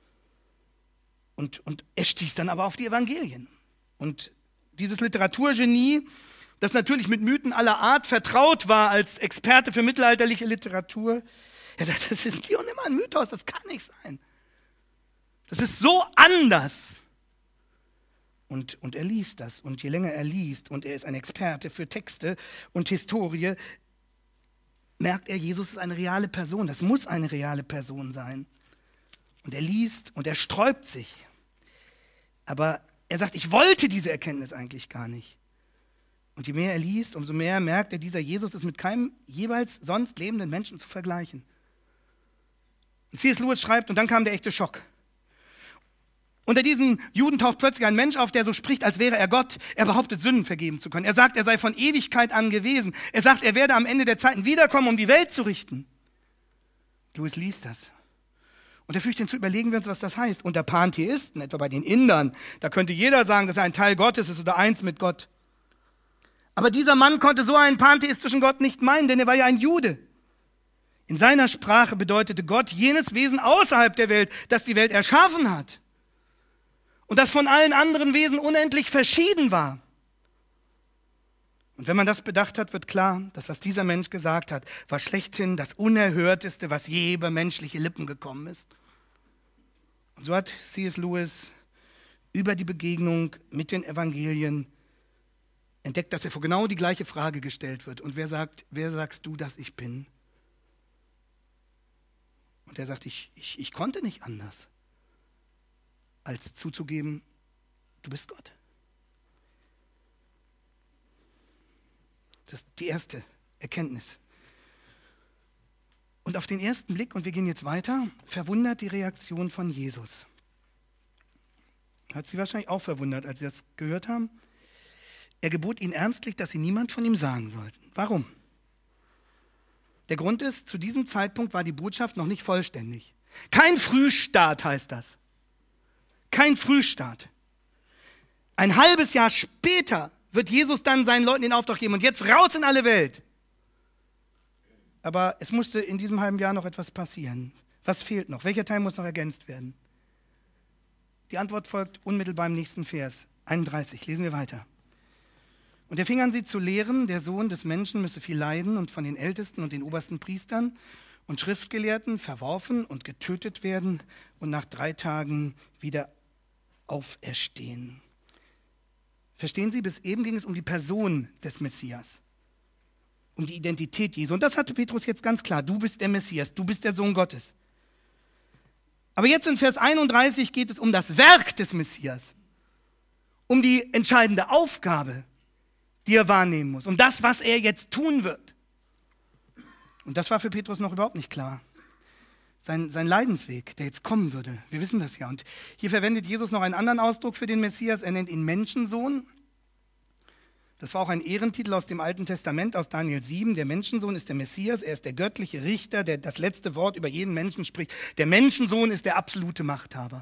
Und, und er stieß dann aber auf die Evangelien. Und dieses Literaturgenie, das natürlich mit Mythen aller Art vertraut war als Experte für mittelalterliche Literatur, er sagt, das ist hier und immer ein Mythos, das kann nicht sein. Das ist so anders. Und, und er liest das. Und je länger er liest, und er ist ein Experte für Texte und Historie, merkt er, Jesus ist eine reale Person. Das muss eine reale Person sein. Und er liest und er sträubt sich. Aber er sagt, ich wollte diese Erkenntnis eigentlich gar nicht. Und je mehr er liest, umso mehr merkt er, dieser Jesus ist mit keinem jeweils sonst lebenden Menschen zu vergleichen. Und C S Lewis schreibt, und dann kam der echte Schock. Unter diesen Juden taucht plötzlich ein Mensch auf, der so spricht, als wäre er Gott. Er behauptet, Sünden vergeben zu können. Er sagt, er sei von Ewigkeit an gewesen. Er sagt, er werde am Ende der Zeiten wiederkommen, um die Welt zu richten. Lewis liest das. Und er fügt hinzu, überlegen wir uns, was das heißt. Unter Pantheisten, etwa bei den Indern, da könnte jeder sagen, dass er ein Teil Gottes ist oder eins mit Gott. Aber dieser Mann konnte so einen pantheistischen Gott nicht meinen, denn er war ja ein Jude. In seiner Sprache bedeutete Gott jenes Wesen außerhalb der Welt, das die Welt erschaffen hat. Und das von allen anderen Wesen unendlich verschieden war. Und wenn man das bedacht hat, wird klar, dass was dieser Mensch gesagt hat, war schlechthin das Unerhörteste, was je über menschliche Lippen gekommen ist. Und so hat C S Lewis über die Begegnung mit den Evangelien entdeckt, dass er vor genau die gleiche Frage gestellt wird. Und wer sagt, wer sagst du, dass ich bin? Und er sagt, ich, ich, ich konnte nicht anders, als zuzugeben, du bist Gott. Das ist die erste Erkenntnis. Und auf den ersten Blick, und wir gehen jetzt weiter, verwundert die Reaktion von Jesus. Hat sie wahrscheinlich auch verwundert, als sie das gehört haben. Er gebot ihnen ernstlich, dass sie niemand von ihm sagen sollten. Warum? Der Grund ist, zu diesem Zeitpunkt war die Botschaft noch nicht vollständig. Kein Frühstart heißt das. Kein Frühstart. Ein halbes Jahr später wird Jesus dann seinen Leuten den Auftrag geben und jetzt raus in alle Welt. Aber es musste in diesem halben Jahr noch etwas passieren. Was fehlt noch? Welcher Teil muss noch ergänzt werden? Die Antwort folgt unmittelbar im nächsten Vers, einunddreißig. Lesen wir weiter. Und er fing an, sie zu lehren, der Sohn des Menschen müsse viel leiden und von den Ältesten und den obersten Priestern und Schriftgelehrten verworfen und getötet werden und nach drei Tagen wieder auferstehen. Verstehen Sie, bis eben ging es um die Person des Messias, um die Identität Jesu. Und das hatte Petrus jetzt ganz klar. Du bist der Messias, du bist der Sohn Gottes. Aber jetzt in Vers einunddreißig geht es um das Werk des Messias, um die entscheidende Aufgabe, die er wahrnehmen muss, um das, was er jetzt tun wird. Und das war für Petrus noch überhaupt nicht klar. Sein, sein Leidensweg, der jetzt kommen würde. Wir wissen das ja. Und hier verwendet Jesus noch einen anderen Ausdruck für den Messias. Er nennt ihn Menschensohn. Das war auch ein Ehrentitel aus dem Alten Testament, aus Daniel sieben. Der Menschensohn ist der Messias. Er ist der göttliche Richter, der das letzte Wort über jeden Menschen spricht. Der Menschensohn ist der absolute Machthaber.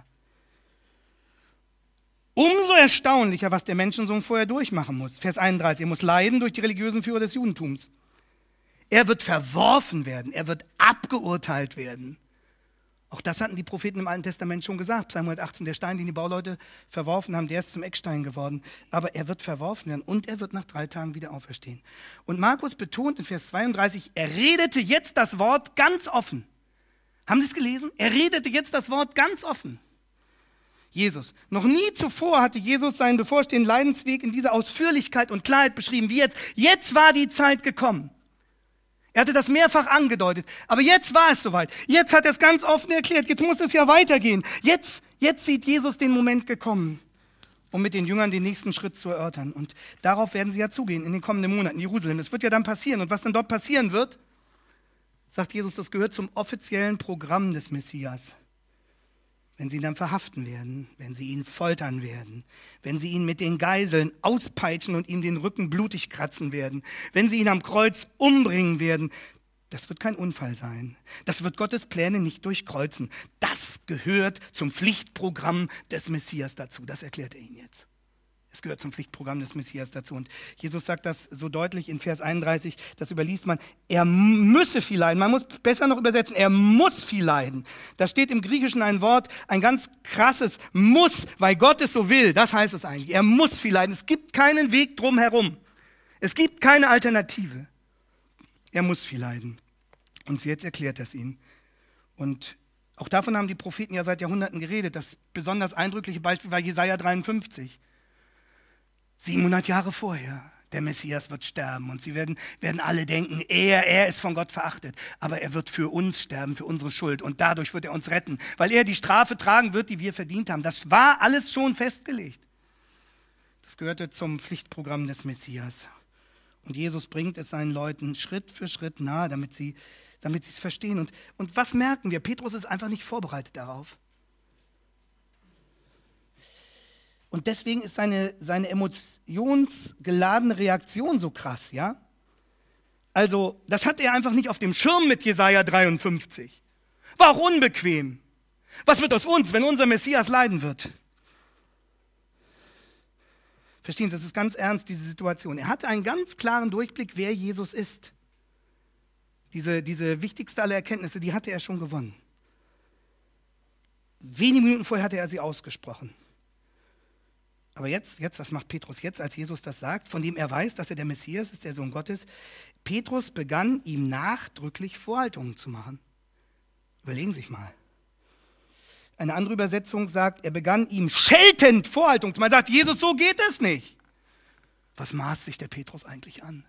Umso erstaunlicher, was der Menschensohn vorher durchmachen muss. Vers einunddreißig. Er muss leiden durch die religiösen Führer des Judentums. Er wird verworfen werden. Er wird abgeurteilt werden. Auch das hatten die Propheten im Alten Testament schon gesagt. Psalm hundertachtzehn, der Stein, den die Bauleute verworfen haben, der ist zum Eckstein geworden. Aber er wird verworfen werden und er wird nach drei Tagen wieder auferstehen. Und Markus betont in Vers zweiunddreißig, er redete jetzt das Wort ganz offen. Haben Sie es gelesen? Er redete jetzt das Wort ganz offen. Jesus. Noch nie zuvor hatte Jesus seinen bevorstehenden Leidensweg in dieser Ausführlichkeit und Klarheit beschrieben wie jetzt. Jetzt war die Zeit gekommen. Er hatte das mehrfach angedeutet, aber jetzt war es soweit. Jetzt hat er es ganz offen erklärt, jetzt muss es ja weitergehen. Jetzt, jetzt sieht Jesus den Moment gekommen, um mit den Jüngern den nächsten Schritt zu erörtern. Und darauf werden sie ja zugehen in den kommenden Monaten in Jerusalem. Das wird ja dann passieren. Und was dann dort passieren wird, sagt Jesus, das gehört zum offiziellen Programm des Messias. Wenn sie ihn dann verhaften werden, wenn sie ihn foltern werden, wenn sie ihn mit den Geiseln auspeitschen und ihm den Rücken blutig kratzen werden, wenn sie ihn am Kreuz umbringen werden, das wird kein Unfall sein. Das wird Gottes Pläne nicht durchkreuzen. Das gehört zum Pflichtprogramm des Messias dazu. Das erklärt er Ihnen jetzt. Es gehört zum Pflichtprogramm des Messias dazu. Und Jesus sagt das so deutlich in Vers einunddreißig, das überliest man, er müsse viel leiden. Man muss besser noch übersetzen, er muss viel leiden. Da steht im Griechischen ein Wort, ein ganz krasses muss, weil Gott es so will. Das heißt es eigentlich. Er muss viel leiden. Es gibt keinen Weg drum herum. Es gibt keine Alternative. Er muss viel leiden. Und jetzt erklärt er es ihnen. Und auch davon haben die Propheten ja seit Jahrhunderten geredet. Das besonders eindrückliche Beispiel war Jesaja dreiundfünfzig. siebenhundert Jahre vorher. der Messias wird sterben und sie werden, werden alle denken, er, er ist von Gott verachtet, aber er wird für uns sterben, für unsere Schuld und dadurch wird er uns retten, weil er die Strafe tragen wird, die wir verdient haben. Das war alles schon festgelegt. Das gehörte zum Pflichtprogramm des Messias. Und Jesus bringt es seinen Leuten Schritt für Schritt nahe, damit sie, damit sie es verstehen. Und, und was merken wir? Petrus ist einfach nicht vorbereitet darauf. Und deswegen ist seine, seine emotionsgeladene Reaktion so krass, ja? Also, das hat er einfach nicht auf dem Schirm mit Jesaja dreiundfünfzig. War auch unbequem. Was wird aus uns, wenn unser Messias leiden wird? Verstehen Sie, das ist ganz ernst, diese Situation. Er hatte einen ganz klaren Durchblick, wer Jesus ist. Diese, diese wichtigste aller Erkenntnisse, die hatte er schon gewonnen. Wenige Minuten vorher hatte er sie ausgesprochen. Aber jetzt, jetzt, was macht Petrus jetzt, als Jesus das sagt, von dem er weiß, dass er der Messias ist, der Sohn Gottes? Petrus begann, ihm nachdrücklich Vorhaltungen zu machen. Überlegen Sie sich mal. Eine andere Übersetzung sagt, er begann ihm scheltend Vorhaltungen zu machen. Er sagt, Jesus, so geht es nicht. Was maßt sich der Petrus eigentlich an?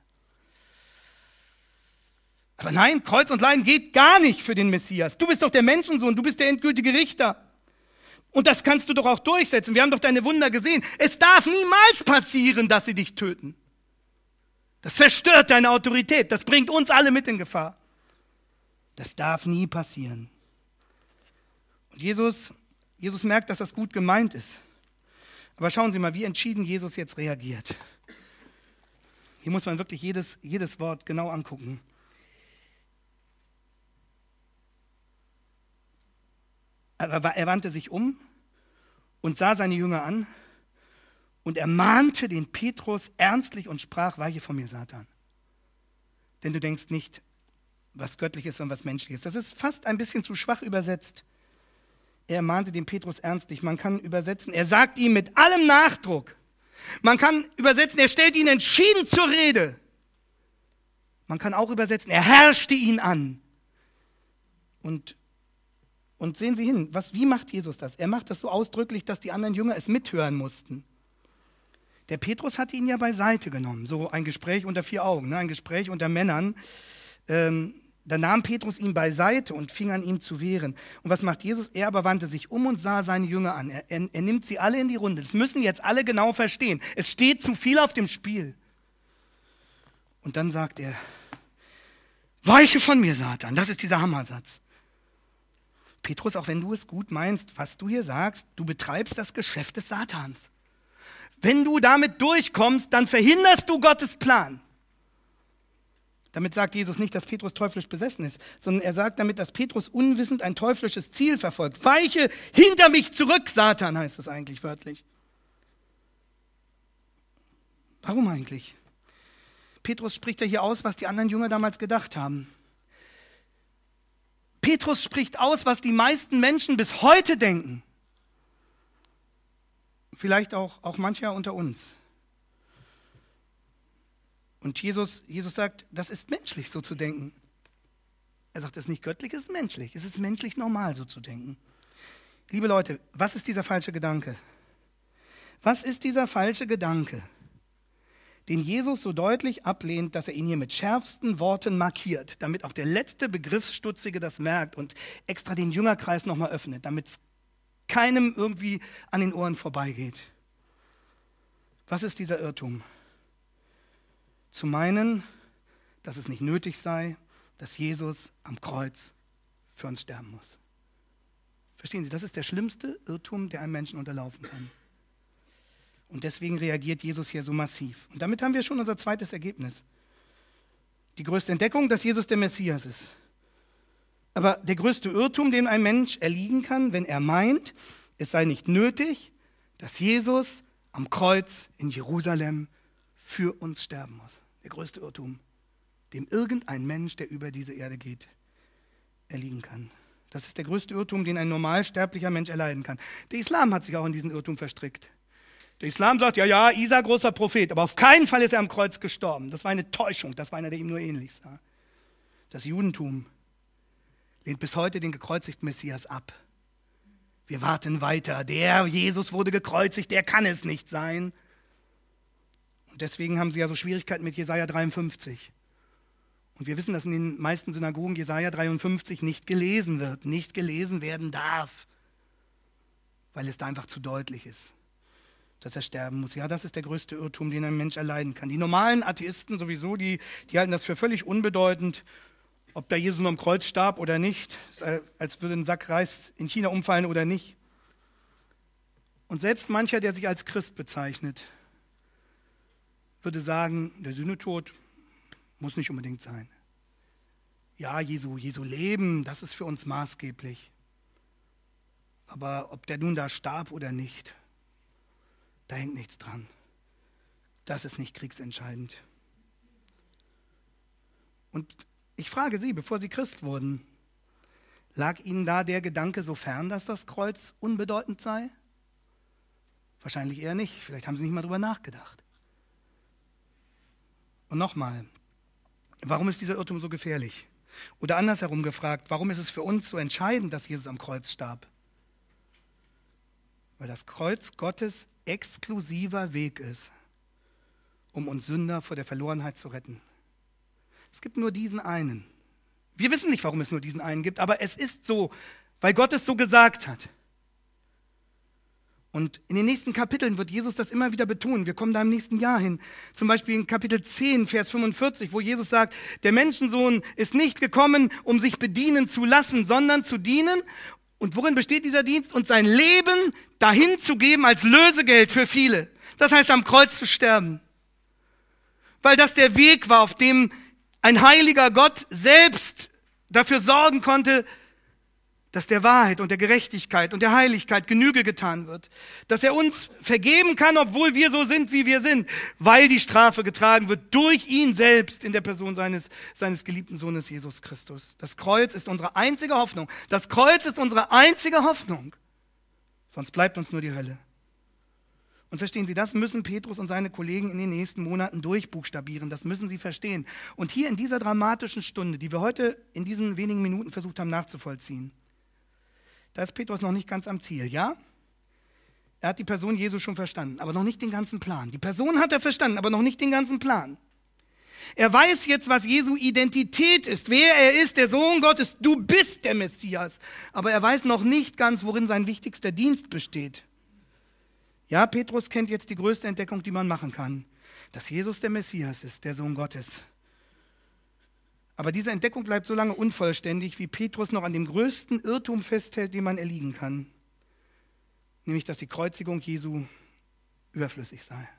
Aber nein, Kreuz und Leiden geht gar nicht für den Messias. Du bist doch der Menschensohn, du bist der endgültige Richter. Und das kannst du doch auch durchsetzen. Wir haben doch deine Wunder gesehen. Es darf niemals passieren, dass sie dich töten. Das zerstört deine Autorität. Das bringt uns alle mit in Gefahr. Das darf nie passieren. Und Jesus, Jesus merkt, dass das gut gemeint ist. Aber schauen Sie mal, wie entschieden Jesus jetzt reagiert. Hier muss man wirklich jedes, jedes Wort genau angucken. Aber er wandte sich um und sah seine Jünger an und ermahnte den Petrus ernstlich und sprach, weiche von mir, Satan. Denn du denkst nicht, was göttlich ist, sondern was menschlich ist. Das ist fast ein bisschen zu schwach übersetzt. Er ermahnte den Petrus ernstlich. Man kann übersetzen, er sagt ihm mit allem Nachdruck. Man kann übersetzen, er stellt ihn entschieden zur Rede. Man kann auch übersetzen, er herrschte ihn an. Und Und sehen Sie hin, was, wie macht Jesus das? Er macht das so ausdrücklich, dass die anderen Jünger es mithören mussten. Der Petrus hatte ihn ja beiseite genommen, so ein Gespräch unter vier Augen, ne? Ein Gespräch unter Männern. Ähm, da nahm Petrus ihn beiseite und fing an, ihm zu wehren. Und was macht Jesus? Er aber wandte sich um und sah seine Jünger an. Er, er, er nimmt sie alle in die Runde. Das müssen jetzt alle genau verstehen. Es steht zu viel auf dem Spiel. Und dann sagt er, weiche von mir, Satan. Das ist dieser Hammersatz. Petrus, auch wenn du es gut meinst, was du hier sagst, du betreibst das Geschäft des Satans. Wenn du damit durchkommst, dann verhinderst du Gottes Plan. Damit sagt Jesus nicht, dass Petrus teuflisch besessen ist, sondern er sagt damit, dass Petrus unwissend ein teuflisches Ziel verfolgt. Weiche hinter mich zurück, Satan, heißt es eigentlich wörtlich. Warum eigentlich? Petrus spricht ja hier aus, was die anderen Jünger damals gedacht haben. Petrus spricht aus, was die meisten Menschen bis heute denken. Vielleicht auch, auch mancher unter uns. Und Jesus, Jesus sagt, das ist menschlich, so zu denken. Er sagt, es ist nicht göttlich, es ist menschlich. Es ist menschlich normal, so zu denken. Liebe Leute, was ist dieser falsche Gedanke? Was ist dieser falsche Gedanke, den Jesus so deutlich ablehnt, dass er ihn hier mit schärfsten Worten markiert, damit auch der letzte Begriffsstutzige das merkt und extra den Jüngerkreis nochmal öffnet, damit es keinem irgendwie an den Ohren vorbeigeht. Was ist dieser Irrtum? Zu meinen, dass es nicht nötig sei, dass Jesus am Kreuz für uns sterben muss. Verstehen Sie, das ist der schlimmste Irrtum, der einem Menschen unterlaufen kann. Und deswegen reagiert Jesus hier so massiv. Und damit haben wir schon unser zweites Ergebnis. Die größte Entdeckung, dass Jesus der Messias ist. Aber der größte Irrtum, dem ein Mensch erliegen kann, wenn er meint, es sei nicht nötig, dass Jesus am Kreuz in Jerusalem für uns sterben muss. Der größte Irrtum, dem irgendein Mensch, der über diese Erde geht, erliegen kann. Das ist der größte Irrtum, den ein normalsterblicher Mensch erleiden kann. Der Islam hat sich auch in diesen Irrtum verstrickt. Der Islam sagt, ja, ja, Isa, großer Prophet, aber auf keinen Fall ist er am Kreuz gestorben. Das war eine Täuschung, das war einer, der ihm nur ähnlich sah. Das Judentum lehnt bis heute den gekreuzigten Messias ab. Wir warten weiter. Der Jesus wurde gekreuzigt, der kann es nicht sein. Und deswegen haben sie ja so Schwierigkeiten mit Jesaja dreiundfünfzig. Und wir wissen, dass in den meisten Synagogen Jesaja dreiundfünfzig nicht gelesen wird, nicht gelesen werden darf, weil es da einfach zu deutlich ist, dass er sterben muss. Ja, das ist der größte Irrtum, den ein Mensch erleiden kann. Die normalen Atheisten sowieso, die, die halten das für völlig unbedeutend, ob der Jesus nur am Kreuz starb oder nicht, als würde ein Sack Reis in China umfallen oder nicht. Und selbst mancher, der sich als Christ bezeichnet, würde sagen, der Sühnetod muss nicht unbedingt sein. Ja, Jesu, Jesu Leben, das ist für uns maßgeblich. Aber ob der nun da starb oder nicht, da hängt nichts dran. Das ist nicht kriegsentscheidend. Und ich frage Sie, bevor Sie Christ wurden, lag Ihnen da der Gedanke so fern, dass das Kreuz unbedeutend sei? Wahrscheinlich eher nicht. Vielleicht haben Sie nicht mal drüber nachgedacht. Und nochmal, warum ist dieser Irrtum so gefährlich? Oder andersherum gefragt, warum ist es für uns so entscheidend, dass Jesus am Kreuz starb? Weil das Kreuz Gottes exklusiver Weg ist, um uns Sünder vor der Verlorenheit zu retten. Es gibt nur diesen einen. Wir wissen nicht, warum es nur diesen einen gibt, aber es ist so, weil Gott es so gesagt hat. Und in den nächsten Kapiteln wird Jesus das immer wieder betonen. Wir kommen da im nächsten Jahr hin. Zum Beispiel in Kapitel zehn, Vers fünfundvierzig, wo Jesus sagt, der Menschensohn ist nicht gekommen, um sich bedienen zu lassen, sondern zu dienen. Und worin besteht dieser Dienst? Und sein Leben dahin zu geben als Lösegeld für viele. Das heißt, am Kreuz zu sterben. Weil das der Weg war, auf dem ein heiliger Gott selbst dafür sorgen konnte, dass der Wahrheit und der Gerechtigkeit und der Heiligkeit Genüge getan wird. Dass er uns vergeben kann, obwohl wir so sind, wie wir sind, weil die Strafe getragen wird durch ihn selbst in der Person seines, seines geliebten Sohnes Jesus Christus. Das Kreuz ist unsere einzige Hoffnung. Das Kreuz ist unsere einzige Hoffnung. Sonst bleibt uns nur die Hölle. Und verstehen Sie, das müssen Petrus und seine Kollegen in den nächsten Monaten durchbuchstabieren. Das müssen sie verstehen. Und hier in dieser dramatischen Stunde, die wir heute in diesen wenigen Minuten versucht haben nachzuvollziehen, da ist Petrus noch nicht ganz am Ziel, ja? Er hat die Person Jesu schon verstanden, aber noch nicht den ganzen Plan. Die Person hat er verstanden, aber noch nicht den ganzen Plan. Er weiß jetzt, was Jesu Identität ist, wer er ist, der Sohn Gottes, du bist der Messias. Aber er weiß noch nicht ganz, worin sein wichtigster Dienst besteht. Ja, Petrus kennt jetzt die größte Entdeckung, die man machen kann, dass Jesus der Messias ist, der Sohn Gottes. Aber diese Entdeckung bleibt so lange unvollständig, wie Petrus noch an dem größten Irrtum festhält, den man erliegen kann. Nämlich, dass die Kreuzigung Jesu überflüssig sei.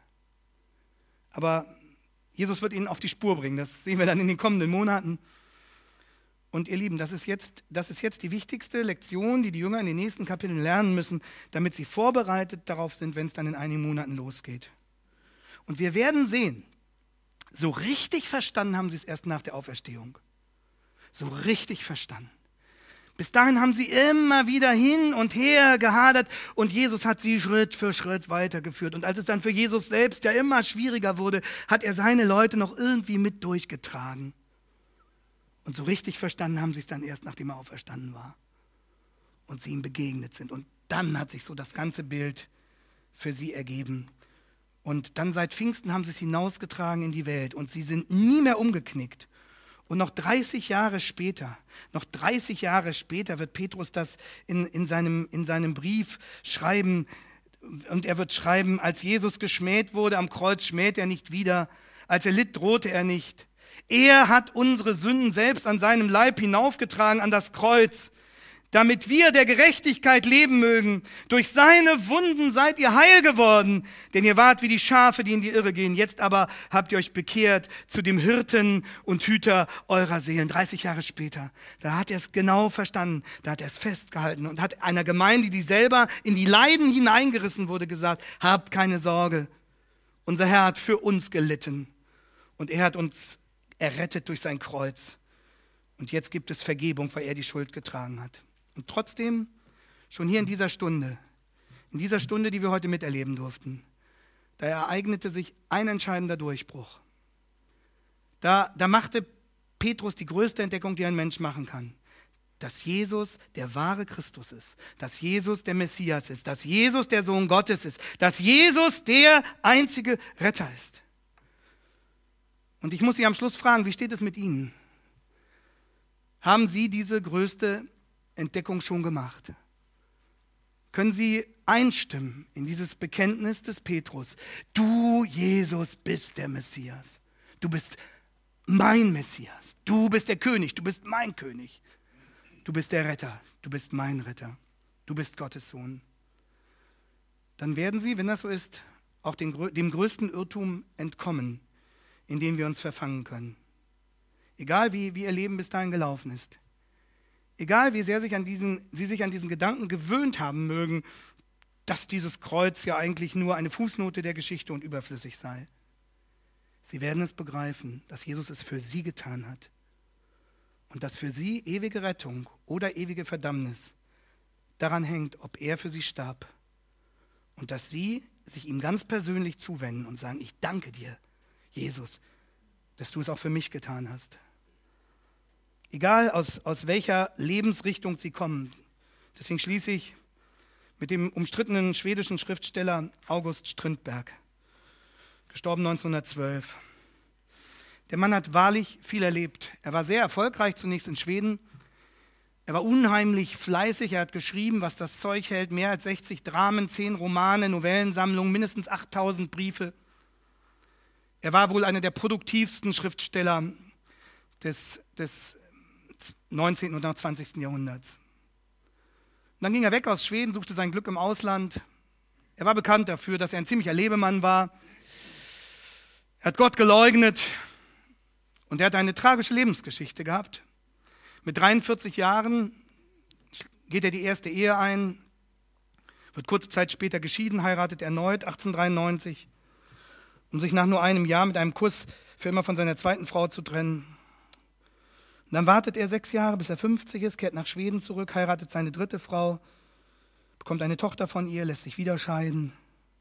Aber Jesus wird ihn auf die Spur bringen. Das sehen wir dann in den kommenden Monaten. Und ihr Lieben, das ist jetzt, das ist jetzt die wichtigste Lektion, die die Jünger in den nächsten Kapiteln lernen müssen, damit sie vorbereitet darauf sind, wenn es dann in einigen Monaten losgeht. Und wir werden sehen, so richtig verstanden haben sie es erst nach der Auferstehung. So richtig verstanden. Bis dahin haben sie immer wieder hin und her gehadert und Jesus hat sie Schritt für Schritt weitergeführt. Und als es dann für Jesus selbst ja immer schwieriger wurde, hat er seine Leute noch irgendwie mit durchgetragen. Und so richtig verstanden haben sie es dann erst, nachdem er auferstanden war und sie ihm begegnet sind. Und dann hat sich so das ganze Bild für sie ergeben. Und dann seit Pfingsten haben sie es hinausgetragen in die Welt und sie sind nie mehr umgeknickt. Und noch dreißig Jahre später, noch dreißig Jahre später wird Petrus das in, in, seinem, in seinem Brief schreiben. Und er wird schreiben, als Jesus geschmäht wurde am Kreuz, schmäht er nicht wieder. Als er litt, drohte er nicht. Er hat unsere Sünden selbst an seinem Leib hinaufgetragen, an das Kreuz, damit wir der Gerechtigkeit leben mögen. Durch seine Wunden seid ihr heil geworden, denn ihr wart wie die Schafe, die in die Irre gehen. Jetzt aber habt ihr euch bekehrt zu dem Hirten und Hüter eurer Seelen. dreißig Jahre später, da hat er es genau verstanden, da hat er es festgehalten und hat einer Gemeinde, die selber in die Leiden hineingerissen wurde, gesagt, habt keine Sorge, unser Herr hat für uns gelitten und er hat uns errettet durch sein Kreuz. Und jetzt gibt es Vergebung, weil er die Schuld getragen hat. Und trotzdem, schon hier in dieser Stunde, in dieser Stunde, die wir heute miterleben durften, da ereignete sich ein entscheidender Durchbruch. Da, da machte Petrus die größte Entdeckung, die ein Mensch machen kann. Dass Jesus der wahre Christus ist, dass Jesus der Messias ist, dass Jesus der Sohn Gottes ist, dass Jesus der einzige Retter ist. Und ich muss Sie am Schluss fragen, wie steht es mit Ihnen? Haben Sie diese größte Entdeckung schon gemacht? Können Sie einstimmen in dieses Bekenntnis des Petrus? Du, Jesus, bist der Messias. Du bist mein Messias. Du bist der König. Du bist mein König. Du bist der Retter. Du bist mein Retter. Du bist Gottes Sohn. Dann werden Sie, wenn das so ist, auch den, dem größten Irrtum entkommen, in den wir uns verfangen können. Egal wie, wie Ihr Leben bis dahin gelaufen ist. Egal wie sehr sich an diesen, Sie sich an diesen Gedanken gewöhnt haben mögen, dass dieses Kreuz ja eigentlich nur eine Fußnote der Geschichte und überflüssig sei. Sie werden es begreifen, dass Jesus es für Sie getan hat und dass für Sie ewige Rettung oder ewige Verdammnis daran hängt, ob er für Sie starb und dass Sie sich ihm ganz persönlich zuwenden und sagen, ich danke dir, Jesus, dass du es auch für mich getan hast. Egal aus, aus welcher Lebensrichtung Sie kommen. Deswegen schließe ich mit dem umstrittenen schwedischen Schriftsteller August Strindberg, gestorben neunzehnhundertzwölf. Der Mann hat wahrlich viel erlebt. Er war sehr erfolgreich zunächst in Schweden. Er war unheimlich fleißig. Er hat geschrieben, was das Zeug hält. Mehr als sechzig Dramen, zehn Romane, Novellensammlungen, mindestens achttausend Briefe. Er war wohl einer der produktivsten Schriftsteller des, des neunzehnten und zwanzigsten Jahrhunderts. Und dann ging er weg aus Schweden, suchte sein Glück im Ausland. Er war bekannt dafür, dass er ein ziemlicher Lebemann war. Er hat Gott geleugnet und er hat eine tragische Lebensgeschichte gehabt. Mit dreiundvierzig Jahren geht er die erste Ehe ein, wird kurze Zeit später geschieden, heiratet erneut, achtzehnhundertdreiundneunzig, um sich nach nur einem Jahr mit einem Kuss für immer von seiner zweiten Frau zu trennen. Und dann wartet er sechs Jahre, bis er fünfzig ist, kehrt nach Schweden zurück, heiratet seine dritte Frau, bekommt eine Tochter von ihr, lässt sich wieder scheiden.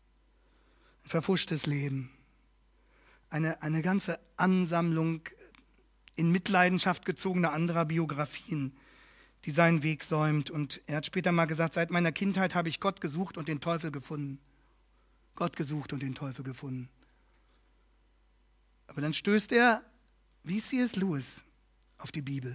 Ein verfuschtes Leben. Eine, eine ganze Ansammlung in Mitleidenschaft gezogener anderer Biografien, die seinen Weg säumt. Und er hat später mal gesagt, seit meiner Kindheit habe ich Gott gesucht und den Teufel gefunden. Gott gesucht und den Teufel gefunden. Aber dann stößt er, wie C S Lewis, auf die Bibel.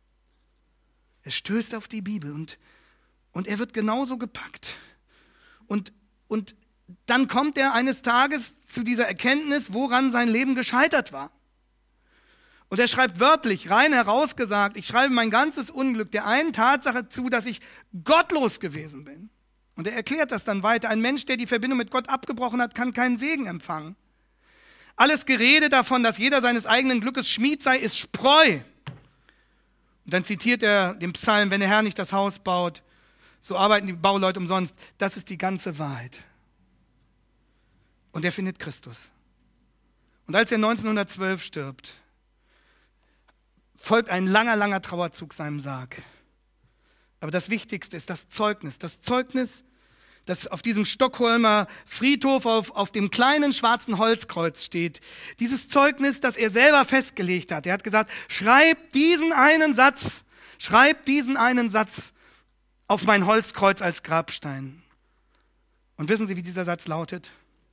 Er stößt auf die Bibel und, und er wird genauso gepackt. Und, und dann kommt er eines Tages zu dieser Erkenntnis, woran sein Leben gescheitert war. Und er schreibt wörtlich, rein herausgesagt, ich schreibe mein ganzes Unglück der einen Tatsache zu, dass ich gottlos gewesen bin. Und er erklärt das dann weiter. Ein Mensch, der die Verbindung mit Gott abgebrochen hat, kann keinen Segen empfangen. Alles Gerede davon, dass jeder seines eigenen Glückes Schmied sei, ist Spreu. Und dann zitiert er den Psalm, wenn der Herr nicht das Haus baut, so arbeiten die Bauleute umsonst. Das ist die ganze Wahrheit. Und er findet Christus. Und als er neunzehnhundertzwölf stirbt, folgt ein langer, langer Trauerzug seinem Sarg. Aber das Wichtigste ist das Zeugnis. Das Zeugnis, das auf diesem Stockholmer Friedhof auf, auf dem kleinen schwarzen Holzkreuz steht. Dieses Zeugnis, das er selber festgelegt hat. Er hat gesagt, schreib diesen einen Satz, schreib diesen einen Satz auf mein Holzkreuz als Grabstein. Und wissen Sie, wie dieser Satz lautet?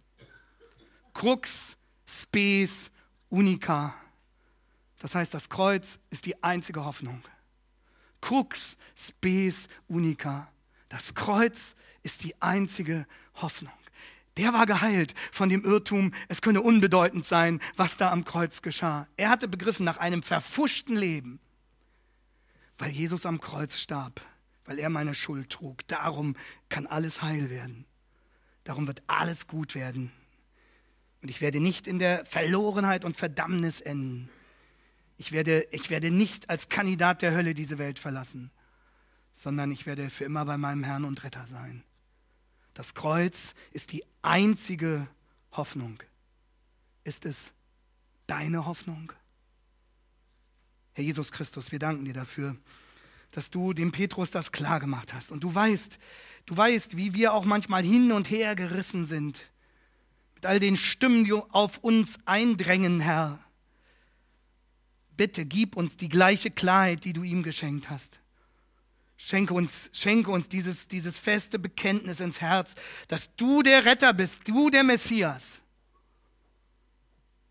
Crux spes unica. Das heißt, das Kreuz ist die einzige Hoffnung. Crux spes unica. Das Kreuz ist die einzige Hoffnung. Der war geheilt von dem Irrtum, es könne unbedeutend sein, was da am Kreuz geschah. Er hatte begriffen, nach einem verfuschten Leben, weil Jesus am Kreuz starb, weil er meine Schuld trug. Darum kann alles heil werden. Darum wird alles gut werden. Und ich werde nicht in der Verlorenheit und Verdammnis enden. Ich werde, ich werde nicht als Kandidat der Hölle diese Welt verlassen, sondern ich werde für immer bei meinem Herrn und Retter sein. Das Kreuz ist die einzige Hoffnung. Ist es deine Hoffnung? Herr Jesus Christus, wir danken dir dafür, dass du dem Petrus das klar gemacht hast. Und du weißt, du weißt, wie wir auch manchmal hin und her gerissen sind, mit all den Stimmen, die auf uns eindrängen, Herr. Bitte gib uns die gleiche Klarheit, die du ihm geschenkt hast. Schenke uns, schenke uns dieses, dieses feste Bekenntnis ins Herz, dass du der Retter bist, du der Messias.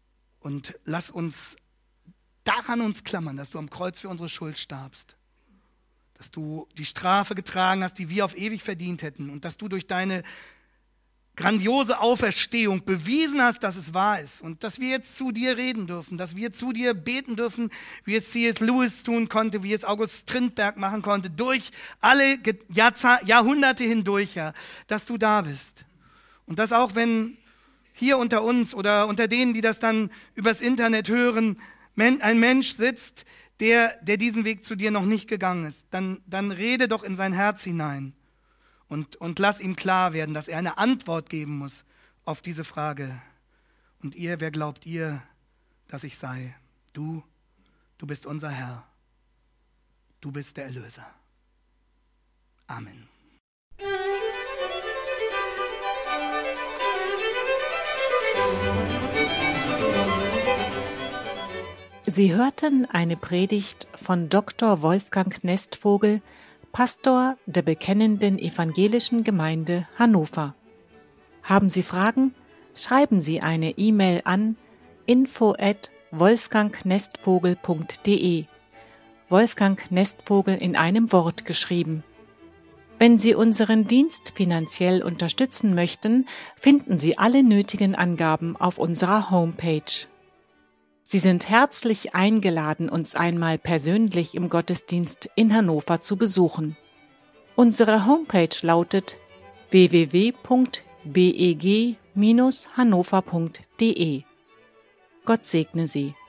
Und lass uns daran uns klammern, dass du am Kreuz für unsere Schuld starbst. Dass du die Strafe getragen hast, die wir auf ewig verdient hätten. Und dass du durch deine grandiose Auferstehung bewiesen hast, dass es wahr ist. Und dass wir jetzt zu dir reden dürfen, dass wir zu dir beten dürfen, wie es C S Lewis tun konnte, wie es August Strindberg machen konnte, durch alle Jahrhunderte hindurch, ja, dass du da bist. Und dass auch wenn hier unter uns oder unter denen, die das dann übers Internet hören, ein Mensch sitzt, der, der diesen Weg zu dir noch nicht gegangen ist, dann, dann rede doch in sein Herz hinein und, und lass ihm klar werden, dass er eine Antwort geben muss auf diese Frage. Und ihr, wer glaubt ihr, dass ich sei? Du, du bist unser Herr. Du bist der Erlöser. Amen. Sie hörten eine Predigt von Doktor Wolfgang Nestvogel, Pastor der Bekennenden Evangelischen Gemeinde Hannover. Haben Sie Fragen? Schreiben Sie eine E-Mail an info at wolfgangnestvogel punkt de. Wolfgang Nestvogel in einem Wort geschrieben. Wenn Sie unseren Dienst finanziell unterstützen möchten, finden Sie alle nötigen Angaben auf unserer Homepage. Sie sind herzlich eingeladen, uns einmal persönlich im Gottesdienst in Hannover zu besuchen. Unsere Homepage lautet w w w punkt b e g Bindestrich hannover punkt de. Gott segne Sie.